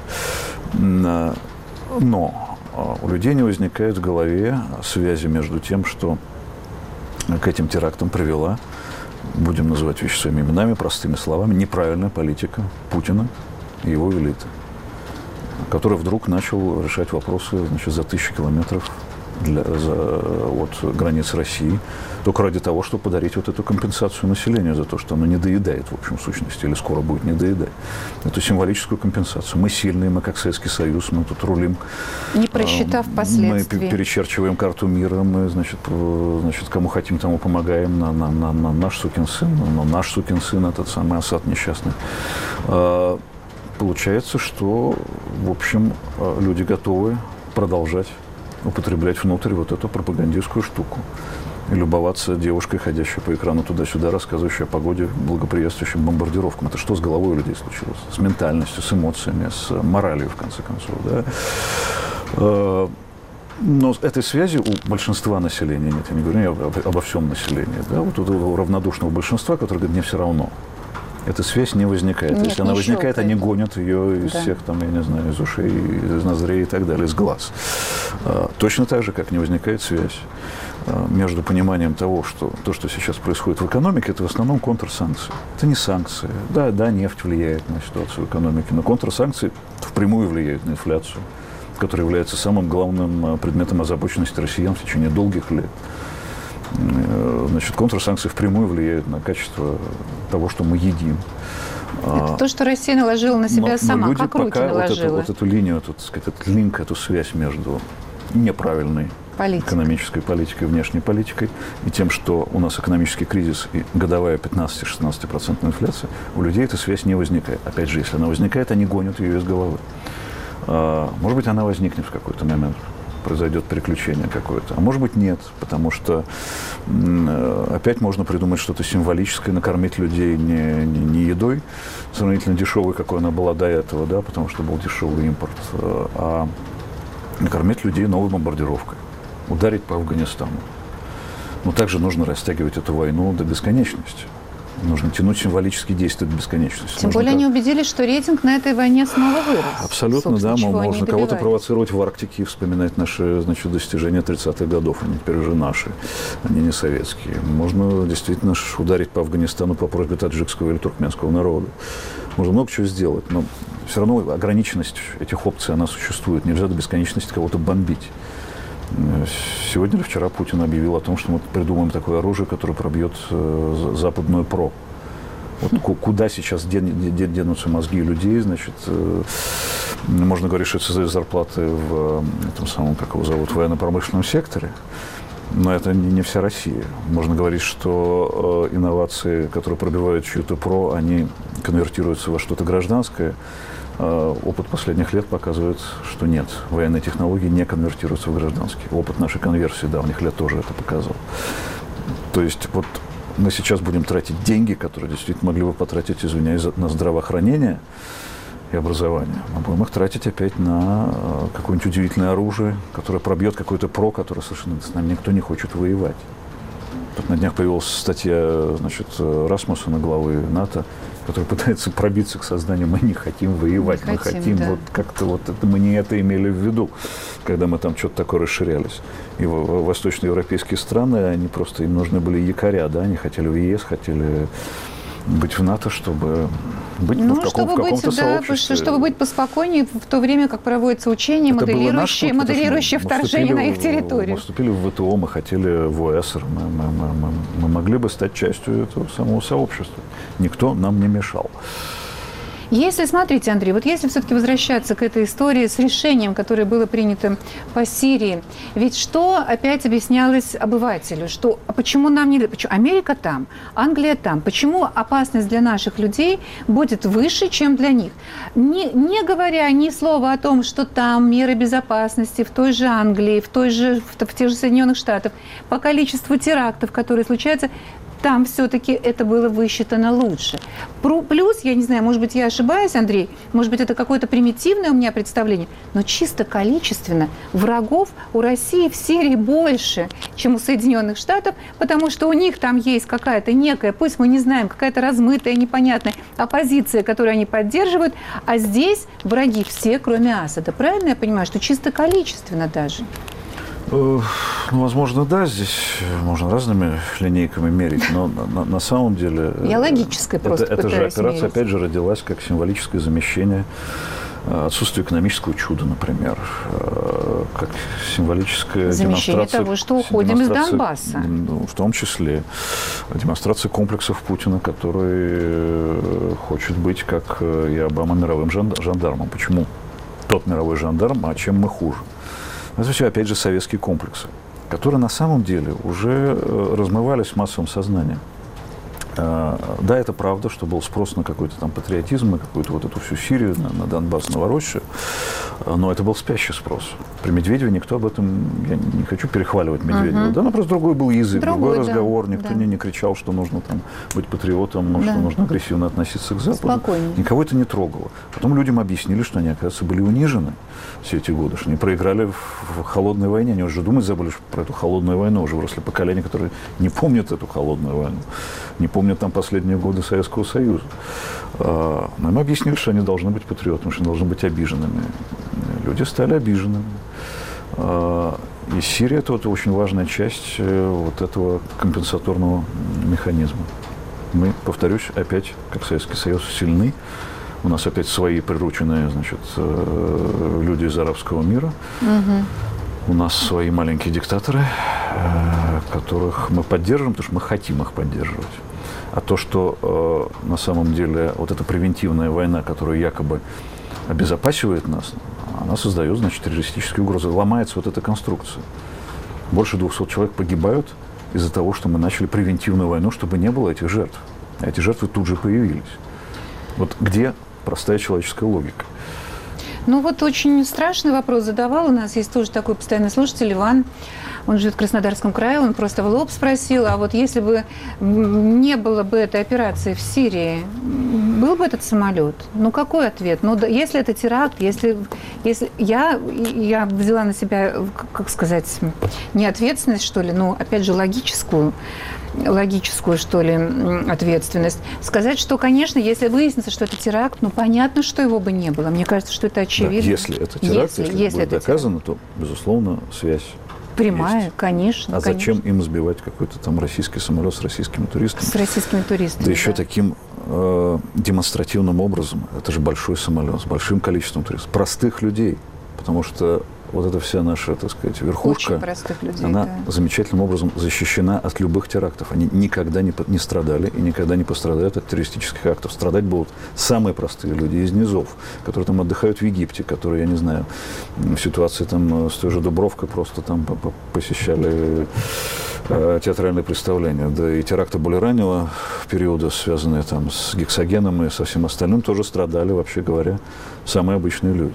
Но у людей не возникает в голове связи между тем, что к этим терактам привела, будем называть вещи своими именами, простыми словами, неправильная политика Путина и его элиты, который вдруг начал решать вопросы, значит, за тысячи километров для, за, от границ России, только ради того, чтобы подарить вот эту компенсацию населению за то, что оно не доедает, в общем, в сущности, или скоро будет не доедать. Эту символическую компенсацию. Мы сильные, мы как Советский Союз, мы тут рулим.
Не просчитав последствий.
Мы перечерчиваем карту мира, мы, значит, значит кому хотим, тому помогаем, на, на, на, на наш сукин сын, на наш сукин сын, этот самый Асад несчастный. Получается, что, в общем, люди готовы продолжать употреблять внутрь вот эту пропагандистскую штуку. И любоваться девушкой, ходящей по экрану туда-сюда, рассказывающей о погоде, благоприятствующим бомбардировкам. Это что с головой у людей случилось? С ментальностью, с эмоциями, с моралью, в конце концов. Да? Но этой связи у большинства населения нет. Я не говорю обо всем населении. Да? Вот у равнодушного большинства, которое говорит, мне все равно. Эта связь не возникает. Нет, если она возникает, они гонят ее из да. всех, там, я не знаю, из ушей, из ноздрей и так далее, из глаз. А, точно так же, как не возникает связь а, между пониманием того, что то, что сейчас происходит в экономике, это в основном контрсанкции. Это не санкции. Да, да, нефть влияет на ситуацию в экономике, но контрсанкции впрямую влияют на инфляцию, которая является самым главным предметом озабоченности россиян в течение долгих лет. Значит, контрсанкции впрямую влияют на качество того, что мы едим.
Это то, что Россия наложила на себя
но,
сама,
но люди
как руки
пока
наложила.
Вот эту, вот эту линию, этот, сказать, этот линк, эту связь между неправильной Политика. экономической политикой, внешней политикой и тем, что у нас экономический кризис и годовая пятнадцать-шестнадцать процентов инфляция, у людей эта связь не возникает. Опять же, если она возникает, они гонят ее из головы. Может быть, она возникнет в какой-то момент. Произойдет переключение какое-то. А может быть, нет, потому что э, опять можно придумать что-то символическое, накормить людей не, не, не едой, сравнительно дешевой, какой она была до этого, да, потому что был дешевый импорт, э, а накормить людей новой бомбардировкой, ударить по Афганистану. Но также нужно растягивать эту войну до бесконечности. Нужно тянуть символические действия до бесконечности.
Тем
Можно
более
как...
они убедились, что рейтинг на этой войне снова вырос.
Абсолютно, да. Можно кого-то
добивались.
провоцировать в Арктике и вспоминать наши, значит, достижения тридцатых годов. Они теперь уже наши, они не советские. Можно действительно ударить по Афганистану по просьбе таджикского или туркменского народа. Можно много чего сделать, но все равно ограниченность этих опций, она существует. Нельзя до бесконечности кого-то бомбить. Сегодня или вчера Путин объявил о том, что мы придумаем такое оружие, которое пробьет западную ПРО. Вот куда сейчас денутся мозги людей, значит, можно говорить, что это зарплаты в этом самом, как его зовут, военно-промышленном секторе, но это не вся Россия. Можно говорить, что инновации, которые пробивают чью-то ПРО, они конвертируются во что-то гражданское. Опыт последних лет показывает, что нет. Военные технологии не конвертируются в гражданские. Опыт нашей конверсии давних лет тоже это показывал. То есть вот мы сейчас будем тратить деньги, которые действительно могли бы потратить, извиняюсь, на здравоохранение и образование. Мы будем их тратить опять на какое-нибудь удивительное оружие, которое пробьет какой-то ПРО, который совершенно с нами никто не хочет воевать. Тут на днях появилась статья, значит, Расмуссена, главы НАТО, который пытается пробиться к созданию. Мы не хотим воевать, не мы хотим, хотим да. вот как-то вот это, мы не это имели в виду, когда мы там что-то такое расширялись. И восточноевропейские страны, они просто, им нужны были якоря, да, они хотели в ЕС, хотели быть в НАТО, чтобы быть ну, ну, в, каком,
чтобы
в каком-то
быть, да,
сообществе.
Чтобы быть поспокойнее в то время, как проводятся учения, это моделирующие, моделирующие вторжение на их территорию.
Мы вступили в ВТО, мы хотели в ОЭСР, мы, мы, мы, мы, мы могли бы стать частью этого самого сообщества. Никто нам не мешал.
Если, смотрите, Андрей, вот если все-таки возвращаться к этой истории с решением, которое было принято по Сирии, ведь что опять объяснялось обывателю, что а почему нам не... Почему? Америка там, Англия там, почему опасность для наших людей будет выше, чем для них? Не, не говоря ни слова о том, что там меры безопасности в той же Англии, в, той же, в, в тех же Соединенных Штатах, по количеству терактов, которые случаются, там все-таки это было высчитано лучше. Плюс, я не знаю, может быть, я ошибаюсь, Андрей, может быть, это какое-то примитивное у меня представление, но чисто количественно врагов у России в Сирии больше, чем у Соединенных Штатов, потому что у них там есть какая-то некая, пусть мы не знаем, какая-то размытая, непонятная оппозиция, которую они поддерживают, а здесь враги все, кроме Асада. Правильно я понимаю, что чисто количественно даже?
Ну, возможно, да, здесь можно разными линейками мерить, но на, на самом деле...
Я логической просто
это, это же операция,
мерить.
Опять же, родилась как символическое замещение отсутствия экономического чуда, например, как символическая
замещение
демонстрация...
того, что уходим из Донбасса.
В том числе демонстрация комплексов Путина, который хочет быть, как и Обама, мировым жандармом. Почему тот мировой жандарм, а чем мы хуже? Это все, опять же, советские комплексы, которые на самом деле уже размывались в массовом сознании. Да, это правда, что был спрос на какой-то там патриотизм, на какую-то вот эту всю Сирию, на, на Донбасс, Новороссию, но это был спящий спрос. При Медведеве никто об этом, я не хочу перехваливать Медведева, uh-huh. да, но просто другой был язык, другой, другой разговор, да, никто да. Не, не кричал, что нужно там быть патриотом, ну, да. Что нужно агрессивно относиться к Западу.
Спокойнее.
Никого это не трогало. Потом людям объяснили, что они, оказывается, были унижены все эти годы, что они проиграли в, в холодной войне, они уже думать забыли про эту холодную войну, уже выросли поколения, которые не помнят эту холодную войну, не помнят там последние годы Советского Союза. Но им объяснили, что они должны быть патриотами, что они должны быть обиженными. Люди стали обиженными. И Сирия – это вот очень важная часть вот этого компенсаторного механизма. Мы, повторюсь, опять, как Советский Союз, сильны. У нас опять свои прирученные, значит, люди из арабского мира. Угу. У нас свои маленькие диктаторы, которых мы поддерживаем, потому что мы хотим их поддерживать. А то, что э, на самом деле вот эта превентивная война, которая якобы обезопасивает нас, она создает, значит, террористические угрозы. Ломается вот эта конструкция. Больше двухсот человек погибают из-за того, что мы начали превентивную войну, чтобы не было этих жертв. А эти жертвы тут же появились. Вот где простая человеческая логика?
Ну вот очень страшный вопрос задавал. У нас есть тоже такой постоянный слушатель Иван. Он живет в Краснодарском крае, он просто в лоб спросил, а вот если бы не было бы этой операции в Сирии, был бы этот самолет? Ну, какой ответ? Ну, да, если это теракт, если, если я, я взяла на себя, как сказать, не ответственность, что ли, но, опять же, логическую. логическую, что ли, ответственность. Сказать, что, конечно, если выяснится, что это теракт, ну, понятно, что его бы не было. Мне кажется, что это очевидно.
Да, если это теракт, если, если, если будет это доказано, теракт. То, безусловно, связь
прямая,
есть.
Конечно.
А
конечно.
зачем им сбивать какой-то там российский самолет с российскими туристами?
С российскими туристами,
да. еще
да.
таким э, демонстративным образом. Это же большой самолет с большим количеством туристов. Простых людей. Потому что вот эта вся наша, так сказать, верхушка,
людей,
она
да.
замечательным образом защищена от любых терактов. Они никогда не, не страдали и никогда не пострадают от террористических актов. Страдать будут самые простые люди из низов, которые там отдыхают в Египте, которые, я не знаю, в ситуации там с той же Дубровкой просто там посещали э, театральные представления. Да и теракты более раннего периода, связанные там с гексогеном и со всем остальным, тоже страдали, вообще говоря, самые обычные люди.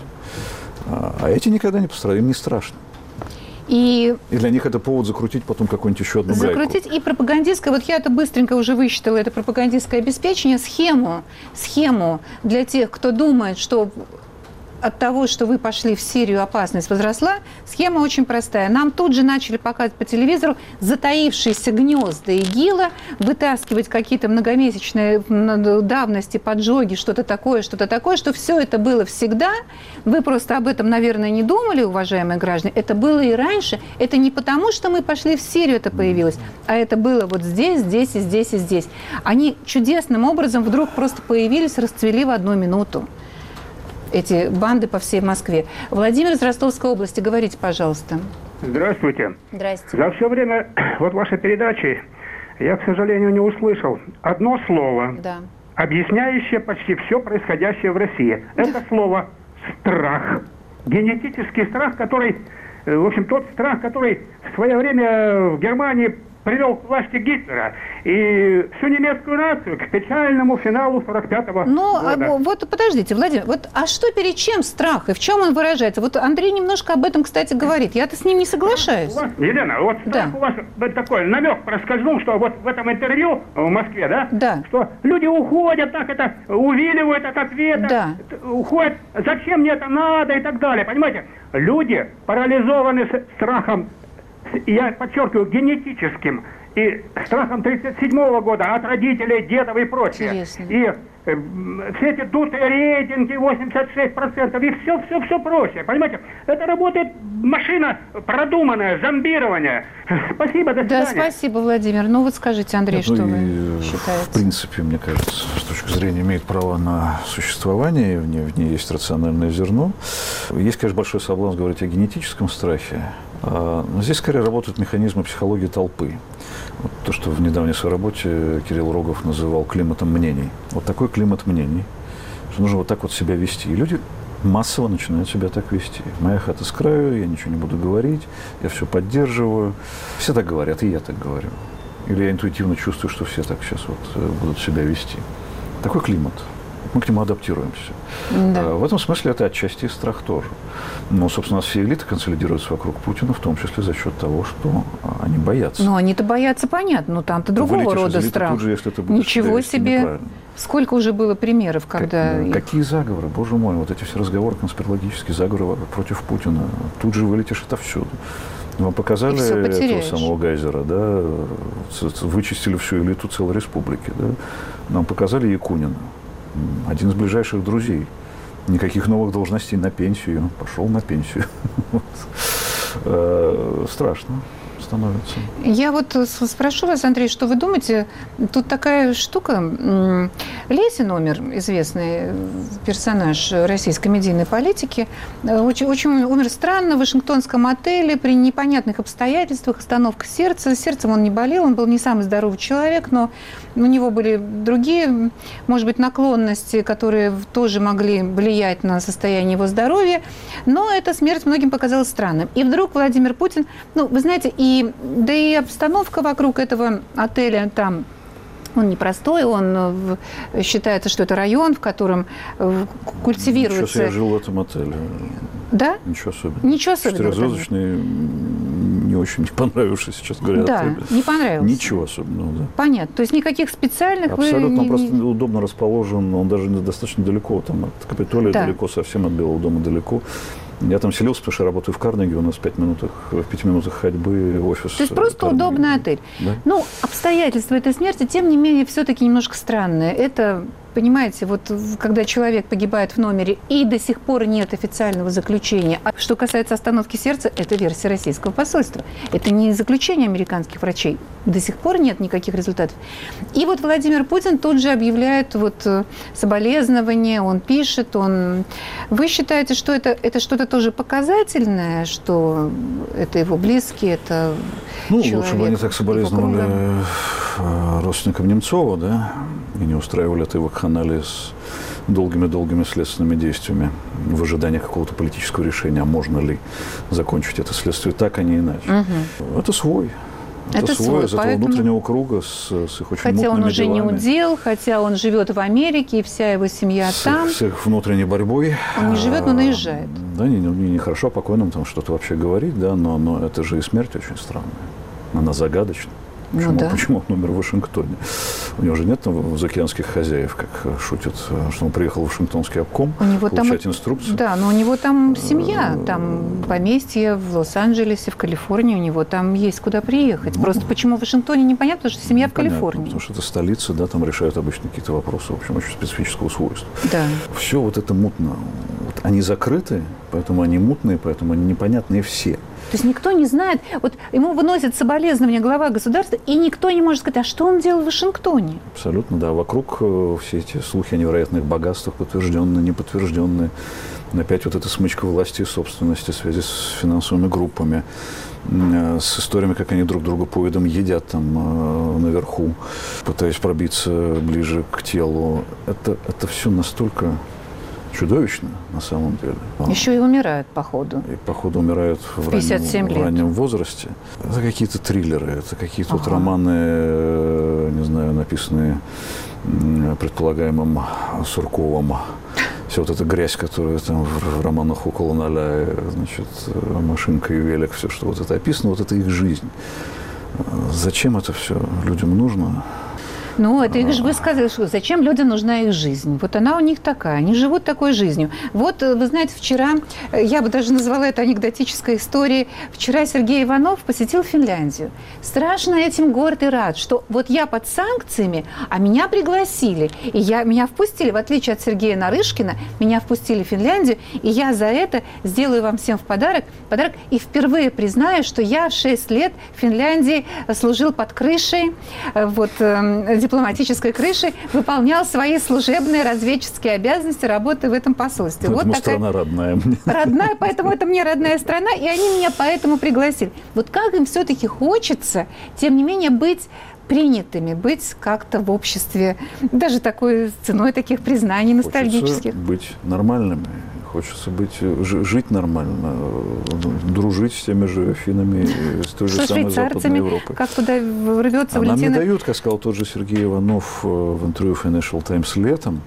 А эти никогда не пострадали, им не страшно.
И,
и для них это повод закрутить потом какую-нибудь еще одну гайку.
Закрутить и пропагандистское, вот я это быстренько уже высчитала, это пропагандистское обеспечение, схему, схему для тех, кто думает, что от того, что вы пошли в Сирию, опасность возросла, схема очень простая. Нам тут же начали показывать по телевизору затаившиеся гнезда ИГИЛа, вытаскивать какие-то многомесячные давности, поджоги, что-то такое, что-то такое, что все это было всегда. Вы просто об этом, наверное, не думали, уважаемые граждане. Это было и раньше. Это не потому, что мы пошли в Сирию, это появилось, а это было вот здесь, здесь и здесь и здесь. Они чудесным образом вдруг просто появились, расцвели в одну минуту. Эти банды по всей Москве. Владимир из Ростовской области, говорите, пожалуйста.
Здравствуйте.
Здравствуйте.
За все время вот вашей передачи я, к сожалению, не услышал одно слово,
да.
объясняющее почти все происходящее в России. Это слово «страх». Генетический страх, который, в общем, тот страх, который в свое время в Германии привел к власти Гитлера и всю немецкую нацию к печальному финалу сорок пятого
ну,
года.
Ну, вот подождите, Владимир, вот, а что перед чем страх и в чем он выражается? Вот Андрей немножко об этом, кстати, говорит. Я-то с ним не соглашаюсь.
У вас, Елена, вот страх да. у вас вот такой намек проскользнул, что вот в этом интервью в Москве, да,
да.
что люди уходят, так это, увиливают от ответа,
да.
уходят, зачем мне это надо и так далее. Понимаете, люди парализованы страхом, я подчеркиваю, генетическим, и страхом тридцать седьмого года от родителей, дедов и прочее.
Интересно.
И э, все эти дутые рейтинги, восемьдесят шесть процентов, и все, все, все прочее. Понимаете, это работает машина продуманная, зомбирование. Спасибо, до свидания.
Да, спасибо, Владимир. Ну вот скажите, Андрей,
ну,
что вы
и,
считаете?
В принципе, мне кажется, с точки зрения имеет право на существование, в ней, в ней есть рациональное зерно. Есть, конечно, большой соблазн говорить о генетическом страхе. Но здесь скорее работают механизмы психологии толпы. Вот то, что в недавней своей работе Кирилл Рогов называл климатом мнений. Вот такой климат мнений, что нужно вот так вот себя вести. И люди массово начинают себя так вести. Моя хата с краю, я ничего не буду говорить, я все поддерживаю. Все так говорят, и я так говорю. Или я интуитивно чувствую, что все так сейчас вот будут себя вести. Такой климат. Мы к нему адаптируемся. Да. В этом смысле это отчасти и страх тоже. Но, собственно, все элиты консолидируются вокруг Путина, в том числе за счет того, что они боятся.
Ну, они-то боятся, понятно, но там-то другого
Вылетишь
рода страх.
Тут же, если ты будешь
Ничего себе! Сколько уже было примеров, когда...
Как, какие заговоры, боже мой, вот эти все разговоры, конспирологические заговоры против Путина. Тут же вылетишь отовсюду. Вам показали этого самого Гайзера, да, вычистили всю элиту целой республики, да. Нам показали Якунина. Один из ближайших друзей. Никаких новых должностей на пенсию. Пошел на пенсию. Страшно становится.
Я вот спрошу вас, Андрей, что вы думаете? Тут такая штука. Лесин умер, известный персонаж российской медийной политики. Очень, очень умер странно в вашингтонском отеле при непонятных обстоятельствах. Остановка сердца. Сердцем он не болел, он был не самый здоровый человек, но у него были другие, может быть, наклонности, которые тоже могли влиять на состояние его здоровья. Но эта смерть многим показалась странной. И вдруг Владимир Путин, ну, вы знаете, и, да и обстановка вокруг этого отеля там, он непростой, он считается, что это район, в котором культивируется...
Сейчас я жил в этом отеле.
Да?
Ничего особенного.
Ничего особенного.
Четырехзвездочный, не очень не понравившийся, сейчас говорят.
Да,
отель.
не понравился.
Ничего особенного, да.
Понятно. То есть никаких специальных...
Абсолютно,
вы...
он просто удобно расположен, он даже достаточно далеко, там от Капитолия да. далеко, совсем от Белого дома далеко. Я там селился, потому что я работаю в Карнеги, у нас в, пять минутах, в пяти минутах ходьбы офис.
То есть просто
Карнеги.
Удобный отель.
Да?
Ну, обстоятельства этой смерти, тем не менее, все-таки немножко странные. Это, понимаете, вот когда человек погибает в номере и до сих пор нет официального заключения. А что касается остановки сердца, это версия российского посольства. Это не заключение американских врачей. До сих пор нет никаких результатов. И вот Владимир Путин тут же объявляет вот соболезнования, он пишет, он... Вы считаете, что это, это что-то тоже показательное, что это его близкие, это
ну,
человек?
Лучше бы они так соболезновали родственникам Немцова, да, и не устраивали этой вакханалии с долгими-долгими следственными действиями в ожидании какого-то политического решения, а можно ли закончить это следствие так, а не иначе. Угу. Это свой. Это, это свой, из этого поэтому... внутреннего круга с, с их очень
хотя
мутными
он уже
делами.
Не удел, хотя он живет в Америке, и вся его семья
с
там.
С их внутренней борьбой.
Он не живет, но наезжает.
Да, не, не, не хорошо покойным там что-то вообще говорить, да, но, но это же и смерть очень странная. Она загадочна. Почему, ну, да. Почему он умер в Вашингтоне? У него же нет там заокеанских хозяев, как шутят, что он приехал в Вашингтонский обком
у него
получать
там,
инструкции.
Да, но у него там семья, там поместье в Лос-Анджелесе, в Калифорнии, у него там есть куда приехать. Ну, просто почему в Вашингтоне непонятно, потому что семья ну, в Калифорнии.
Понятно, потому что это столица, да, там решают обычно какие-то вопросы, в общем, очень специфического свойства.
Да.
Все вот это мутно. Вот они закрыты, поэтому они мутные, поэтому они непонятные все.
То есть никто не знает, вот ему выносят соболезнования глава государства, и никто не может сказать, а что он делал в Вашингтоне?
Абсолютно, да. Вокруг все эти слухи о невероятных богатствах, подтвержденные, неподтвержденные. Опять вот эта смычка власти и собственности, связи с финансовыми группами, с историями, как они друг друга поедом едят там наверху, пытаясь пробиться ближе к телу. Это, это все настолько... чудовищно, на самом деле.
Еще и умирают, походу.
И, походу, умирают в, раннем, в раннем возрасте. Это какие-то триллеры, это какие-то ага. вот романы, не знаю, написанные предполагаемым Сурковым. Вся вот эта грязь, которая там в, в романах около ноля, значит, машинка и велик, все, что вот это описано, вот это их жизнь. Зачем это все людям нужно?
Ну, это их же вы сказали, что зачем людям нужна их жизнь. Вот она у них такая, они живут такой жизнью. Вот, вы знаете, вчера, я бы даже назвала это анекдотической историей, вчера Сергей Иванов посетил Финляндию. Страшно этим горд и рад, что вот я под санкциями, а меня пригласили. И я, меня впустили, в отличие от Сергея Нарышкина, меня впустили в Финляндию, и я за это сделаю вам всем в подарок, подарок и впервые признаю, что я в шесть лет в Финляндии служил под крышей, вот, дипломатической крышей, выполнял свои служебные разведческие обязанности, работая в этом посольстве.
Поэтому
вот такая...
страна родная мне.
Родная, поэтому это мне родная страна, и они меня поэтому пригласили. Вот как им все-таки хочется, тем не менее, быть принятыми, быть как-то в обществе, даже такой ценой таких признаний ностальгических.
Хочется быть нормальными, хочется быть, жить нормально, дружить с теми же финнами, с той же самой Западной Европой.
Как туда рвется
а
Валентина?
Нам не дают, как сказал тот же Сергей Иванов в интервью Financial Times летом,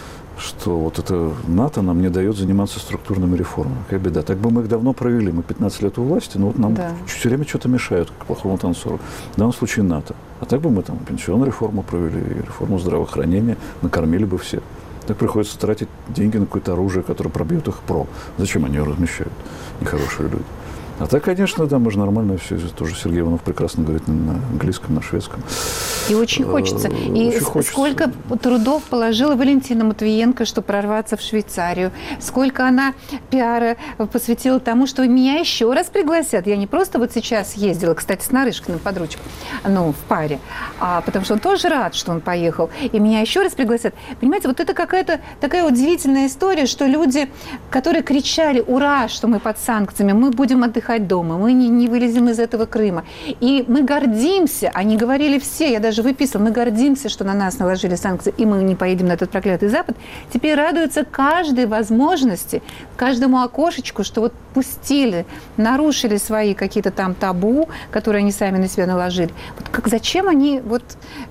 что вот это НАТО нам не дает заниматься структурными реформами. Какая беда. Так бы мы их давно провели. Мы пятнадцать лет у власти, но вот нам да. все время что-то мешают, как плохому танцору. В данном случае НАТО. А так бы мы там пенсионную реформу провели, реформу здравоохранения, накормили бы всех. Так приходится тратить деньги на какое-то оружие, которое пробьет их про. Зачем они ее размещают? Нехорошие люди. А так, конечно, да, мы же нормально все. Тоже Сергей Иванов прекрасно говорит на английском, на шведском.
И очень хочется. И
очень хочется.
Сколько трудов положила Валентина Матвиенко, чтобы прорваться в Швейцарию. Сколько она пиара посвятила тому, что меня еще раз пригласят. Я не просто вот сейчас ездила, кстати, с Нарышкиным под ручку, ну, в паре, а потому что он тоже рад, что он поехал. И меня еще раз пригласят. Понимаете, вот это какая-то такая удивительная история, что люди, которые кричали «Ура!», что мы под санкциями, мы будем отдыхать дома, мы не, не вылезем из этого Крыма. И мы гордимся, они говорили все, я даже выписывала, мы гордимся, что на нас наложили санкции, и мы не поедем на этот проклятый Запад. Теперь радуются каждой возможности, каждому окошечку, что вот пустили, нарушили свои какие-то там табу, которые они сами на себя наложили. Вот как, зачем они вот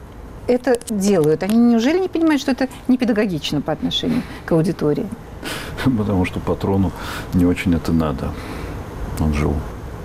это делают? Они неужели не понимают, что это не педагогично по отношению к аудитории?
Потому что патрону не очень это надо. Он жил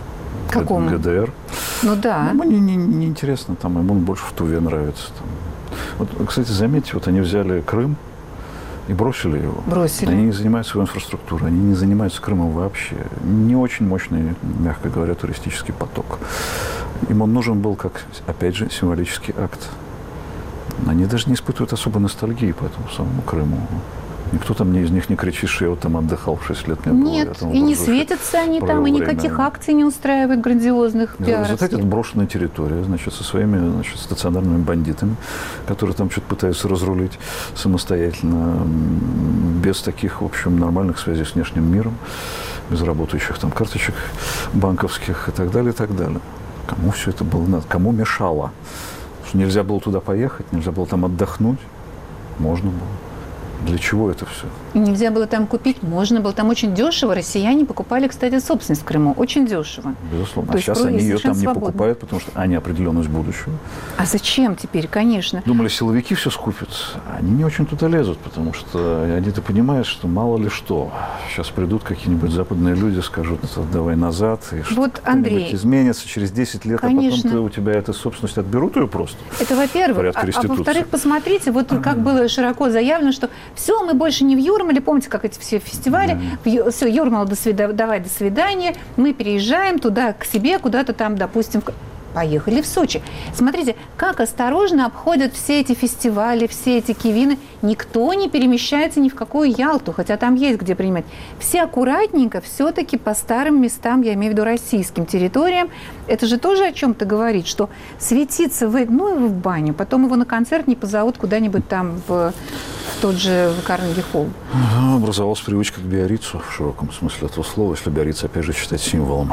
Какому?
в ГДР.
Ну да.
Ну, ему не, не, не интересно, там, ему больше в Туве нравится. Там. Вот, кстати, заметьте, вот они взяли Крым, и бросили его.
Бросили.
Они не занимаются своей инфраструктурой, они не занимаются Крымом вообще. Не очень мощный, мягко говоря, туристический поток. Им он нужен был как, опять же, символический акт. Они даже не испытывают особой ностальгии по этому самому Крыму. Никто там не из них не кричит, что я вот там отдыхал в шесть лет. Не было.
Нет, и не светятся они там, и никаких время. акций не устраивают грандиозных, пиаровских.
Это брошенная территория, значит, со своими, значит, стационарными бандитами, которые там что-то пытаются разрулить самостоятельно, без таких, в общем, нормальных связей с внешним миром, без работающих там карточек банковских и так далее, и так далее. Кому все это было надо? Кому мешало? Что нельзя было туда поехать, нельзя было там отдохнуть? Можно было. Для чего это все?
И нельзя было там купить, можно было. Там очень дешево. Россияне покупали, кстати, собственность в Крыму. Очень дешево.
Безусловно.
То
а сейчас они ее там не свободно. покупают, потому что они определенность будущего.
А зачем теперь, конечно?
Думали, силовики все скупят. Они не очень туда лезут, потому что они-то понимают, что мало ли что. Сейчас придут какие-нибудь западные люди, скажут, давай назад, и
вот, Андрей,
изменится через десять лет, конечно. А потом ты, у тебя эту собственность отберут ее просто.
Это во-первых. А, а во-вторых, посмотрите, вот как было широко заявлено, что все, мы больше не в Юрмале, помните, как эти все фестивали, да. Все, Юрмала, до свидания, давай, до свидания, мы переезжаем туда к себе, куда-то там, допустим, в... поехали в Сочи. Смотрите, как осторожно обходят все эти фестивали, все эти кивины. Никто не перемещается ни в какую Ялту, хотя там есть где принимать. Все аккуратненько, все-таки по старым местам, я имею в виду российским территориям. Это же тоже о чем-то говорит, что светиться в, ну, в баню, потом его на концерт не позовут куда-нибудь там в, в тот же Карнеги-холл.
Образовалась привычка к Биаррицу в широком смысле этого слова, если Биарриц, опять же, считать символом.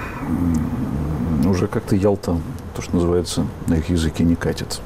Уже как-то Ялта, то, что называется, на их языке не катит.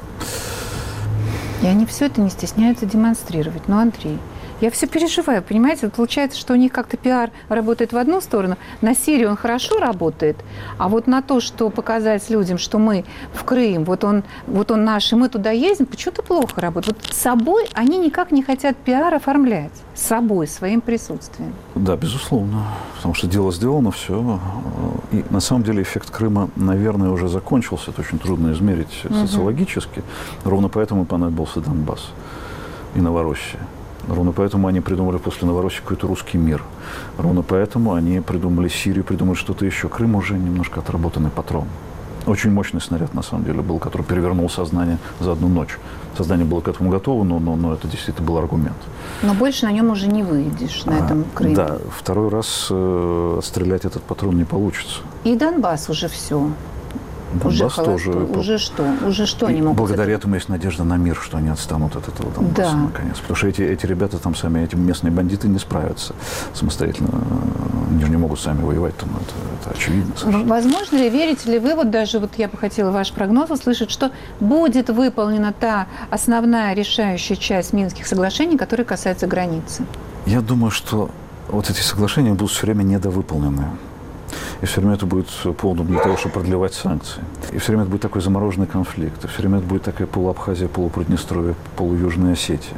И они все это не стесняются демонстрировать. Но, Андрей, я все переживаю, понимаете? Вот получается, что у них как-то пиар работает в одну сторону. На Сирию он хорошо работает, а вот на то, что показать людям, что мы в Крым, вот он, вот он наш, и мы туда ездим, почему-то плохо работает. Вот с собой они никак не хотят пиар оформлять. С собой, своим присутствием.
Да, безусловно. Потому что дело сделано, все. И на самом деле эффект Крыма, наверное, уже закончился. Это очень трудно измерить угу. социологически. Ровно поэтому понадобился Донбасс и Новороссия. Ровно поэтому они придумали после Новороссии какой-то русский мир. Ровно поэтому они придумали Сирию, придумали что-то еще. Крым уже немножко отработанный патрон. Очень мощный снаряд, на самом деле, был, который перевернул сознание за одну ночь. Сознание было к этому готово, но, но, но это действительно был аргумент.
Но больше на нем уже не выйдешь, на а, этом Крыме.
Да, второй раз э, отстрелять этот патрон не получится.
И Донбасс уже все.
Донбасс
уже
тоже.
Уже что? Уже что они могут?
Благодаря этому есть надежда на мир, что они отстанут от этого Донбасса, да. наконец. Потому что эти, эти ребята там сами, эти местные бандиты не справятся самостоятельно. Они же не могут сами воевать, там, это, это очевидно. Совершенно.
Возможно ли, верите ли вы, вот даже вот я бы хотела ваш прогноз услышать, что будет выполнена та основная решающая часть Минских соглашений, которая касается границы?
Я думаю, что вот эти соглашения будут все время недовыполнены. И все время это будет поводом для того, чтобы продлевать санкции. И все время это будет такой замороженный конфликт. И все время это будет такая полуабхазия, полуприднестровье, полуюжная Осетия.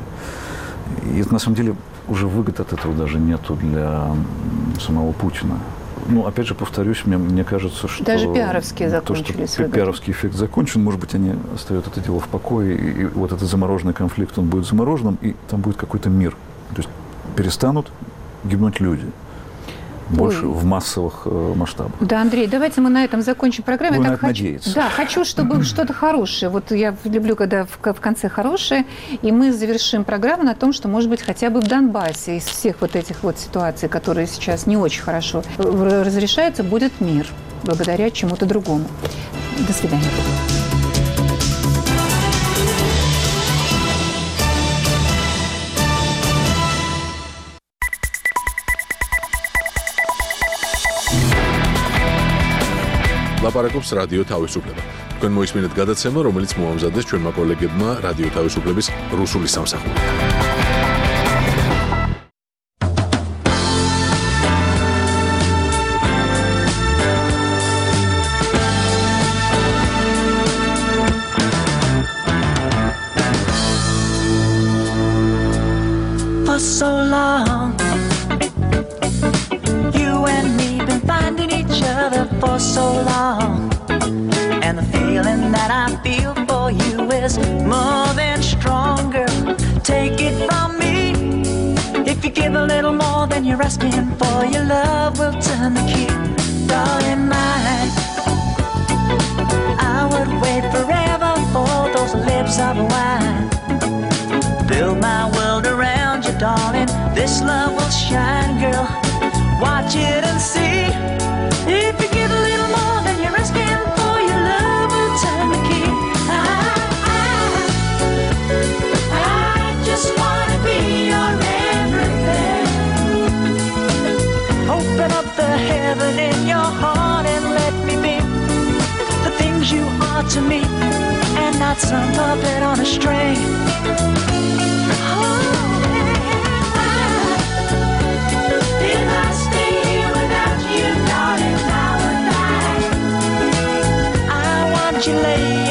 И это, на самом деле, уже выгод от этого даже нету для самого Путина. Ну, опять же, повторюсь, мне, мне кажется, что...
Даже пиаровские закончились.
То, что пиаровский эффект закончен, может быть, они оставят это дело в покое, и, и вот этот замороженный конфликт, он будет замороженным, и там будет какой-то мир. То есть перестанут гибнуть люди. Больше Ой. в массовых э, масштабах.
Да, Андрей, давайте мы на этом закончим программу.
Будем
я так хочу,
надеяться.
Да, хочу, чтобы что-то хорошее. Вот я люблю, когда в, в конце хорошее. И мы завершим программу на том, что, может быть, хотя бы в Донбассе из всех вот этих вот ситуаций, которые сейчас не очень хорошо разрешаются, будет мир. Благодаря чему-то другому. До свидания.
ლაპარაკობს რადიო თავისუფლება. თქვენ მოისმინეთ გადაცემა, რომელიც მოამზადეს ჩვენმა კოლეგებმა რადიო თავისუფლების რუსული სამსახურიდან.
For so long, you and me been finding each other for so long, and the feeling that I feel for you is more than stronger. Take it from me, you're asking for your love will turn the key. Darling mine, I would wait forever for those lips of wine. Build my world around you, darling. This love will shine, girl. Watch it and see. If you get a little more than you're asking for, your love will turn the key. I, I, I just wanna be your everything. Open up the heaven in your heart and let me be the things you are to me, and not some puppet on a string. You lay